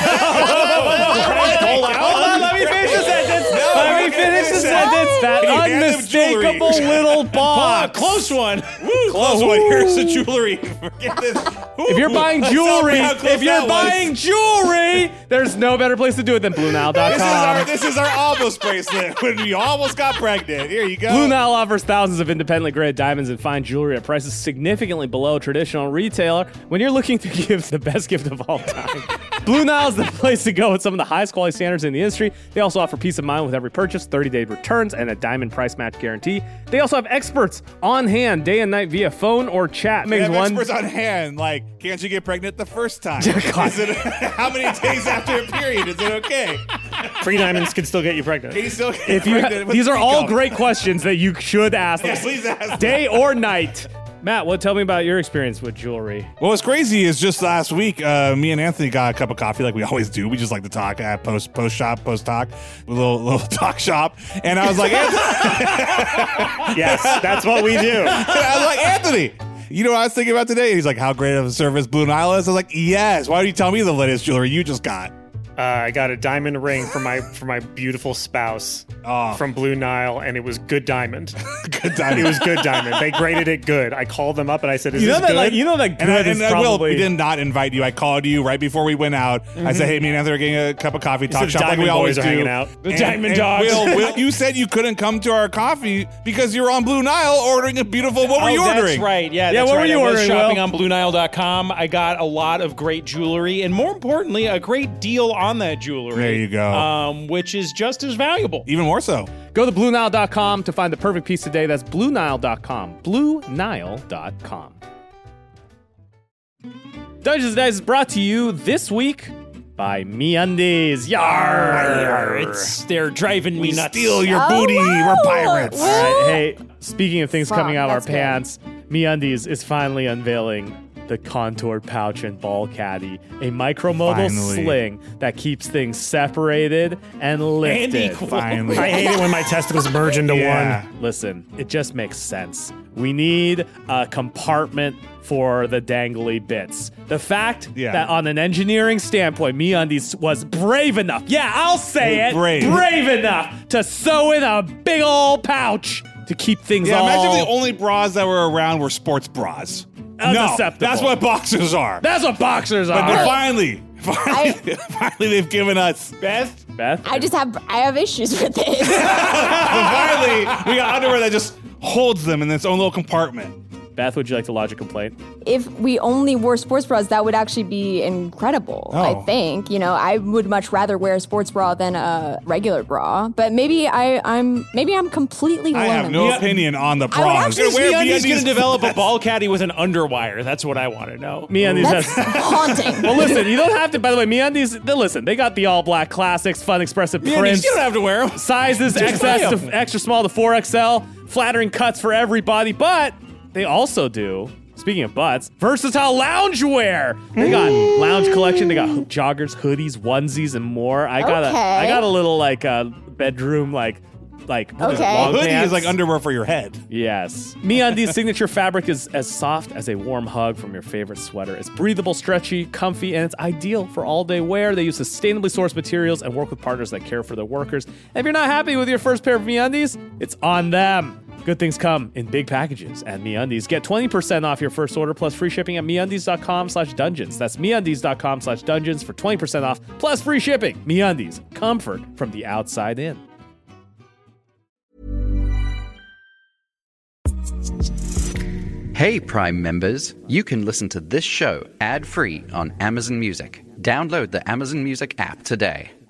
on, let me finish the sentence. No, let me finish the sentence. That unmistakable little box. Close one. Woo, close one. Here's the jewelry. Forget this. Ooh, if you're buying jewelry, if you're buying jewelry, there's no better place to do it than Blue Nile dot com. This is our, this is our almost bracelet when we almost got pregnant. Here you go. Blue Nile offers thousands of independently graded diamonds and fine jewelry at prices significantly below traditional retailer. When you're looking to give the best gift of all time, Blue Nile is the place to go with some of the highest quality standards in the industry. They also offer peace of mind with every purchase, thirty-day returns, and a diamond price match guarantee. They also have experts on hand day and night via phone or chat. They have one... experts on hand. Like, can't you get pregnant the first time? Is it, how many days after a period is it okay? Free diamonds can still get you pregnant. Can you still get if you pregnant ha- these are all great questions that you should ask. Yeah, please ask. Day or night. Matt, what? Tell me about your experience with jewelry. Well, what's crazy is just last week, uh, me and Anthony got a cup of coffee like we always do. We just like to talk at post post shop, post talk, a little little talk shop. And I was like, yes, that's what we do. I was like, Anthony, you know what I was thinking about today? He's like, how great of a service Blue Nile is. I was like, yes. Why don't you tell me the latest jewelry you just got? Uh, I got a diamond ring for my for my beautiful spouse oh. from Blue Nile, and it was good diamond. Good diamond. It was good diamond. They graded it good. I called them up and I said, "Is you know this that, good?" Like, you know that good and I, is and probably. I will, we did not invite you. I called you right before we went out. Mm-hmm. I said, "Hey, me and Anthony are getting a cup of coffee, talk shop like we always are do." Hanging out. The and, diamond and dogs. Will, Will, you said you couldn't come to our coffee because you were on Blue Nile ordering a beautiful. What were oh, you ordering? That's right. Yeah. Yeah. That's what right. were you I was ordering? Shopping Will? on Blue Nile dot com. I got a lot of great jewelry and, more importantly, a great deal on on that jewelry. There you go. Um, which is just as valuable. Even more so. Go to Blue Nile dot com to find the perfect piece today. That's Blue Nile dot com. Blue Nile dot com. Dungeons and Dice is brought to you this week by MeUndies. Yar! Yar, it's they're driving me We nuts. steal your Oh, booty. wow. We're pirates. Woo. All right, hey, speaking of things Fuck, coming out of our that's good. pants, MeUndies is finally unveiling the contoured pouch and ball caddy, a micromodal Finally. sling that keeps things separated and lifted. And equal. Finally. I hate it when my testicles merge into Yeah. one. Listen, it just makes sense. We need a compartment for the dangly bits. The fact Yeah. that on an engineering standpoint, MeUndies was brave enough, yeah, I'll say Hey, it, brave. enough to sew in a big old pouch to keep things Yeah, all... imagine if the only bras that were around were sports bras. No, Unacceptable. that's what boxers are. That's what boxers But are. then finally, finally, finally, they've given us. Beth? Beth? I just have I have issues with it. But finally, we got underwear that just holds them in its own little compartment. Beth, would you like to lodge a complaint? If we only wore sports bras, that would actually be incredible. Oh. I think. You know, I would much rather wear a sports bra than a regular bra. But maybe I, I'm maybe I'm completely I have alone. no opinion on the I would bras. actually Is Wear MeUndies going MeUndies to develop a ball caddy with an underwire? That's what I want to know. MeUndies That's has... haunting. Well, listen, you don't have to, by the way, MeUndies, they- listen, they got the all-black classics, fun, expressive MeUndies, prints. you don't have to wear them. Sizes Just X S buy to 'em. extra small to four X L, flattering cuts for everybody, but they also do, speaking of butts, versatile loungewear. They got lounge collection, they got ho- joggers, hoodies, onesies, and more. I got Okay. a I got a little like uh, bedroom like like what is it, Okay. long Hoodie pants? is like underwear for your head. Yes. MeUndies signature fabric is as soft as a warm hug from your favorite sweater. It's breathable, stretchy, comfy, and it's ideal for all-day wear. They use sustainably sourced materials and work with partners that care for their workers. And if you're not happy with your first pair of MeUndies, it's on them. Good things come in big packages at MeUndies. Get twenty percent off your first order plus free shipping at MeUndies.com slash dungeons. That's MeUndies.com slash dungeons for twenty percent off plus free shipping. MeUndies, comfort from the outside in. Hey, Prime members, you can listen to this show ad-free on Amazon Music. Download the Amazon Music app today.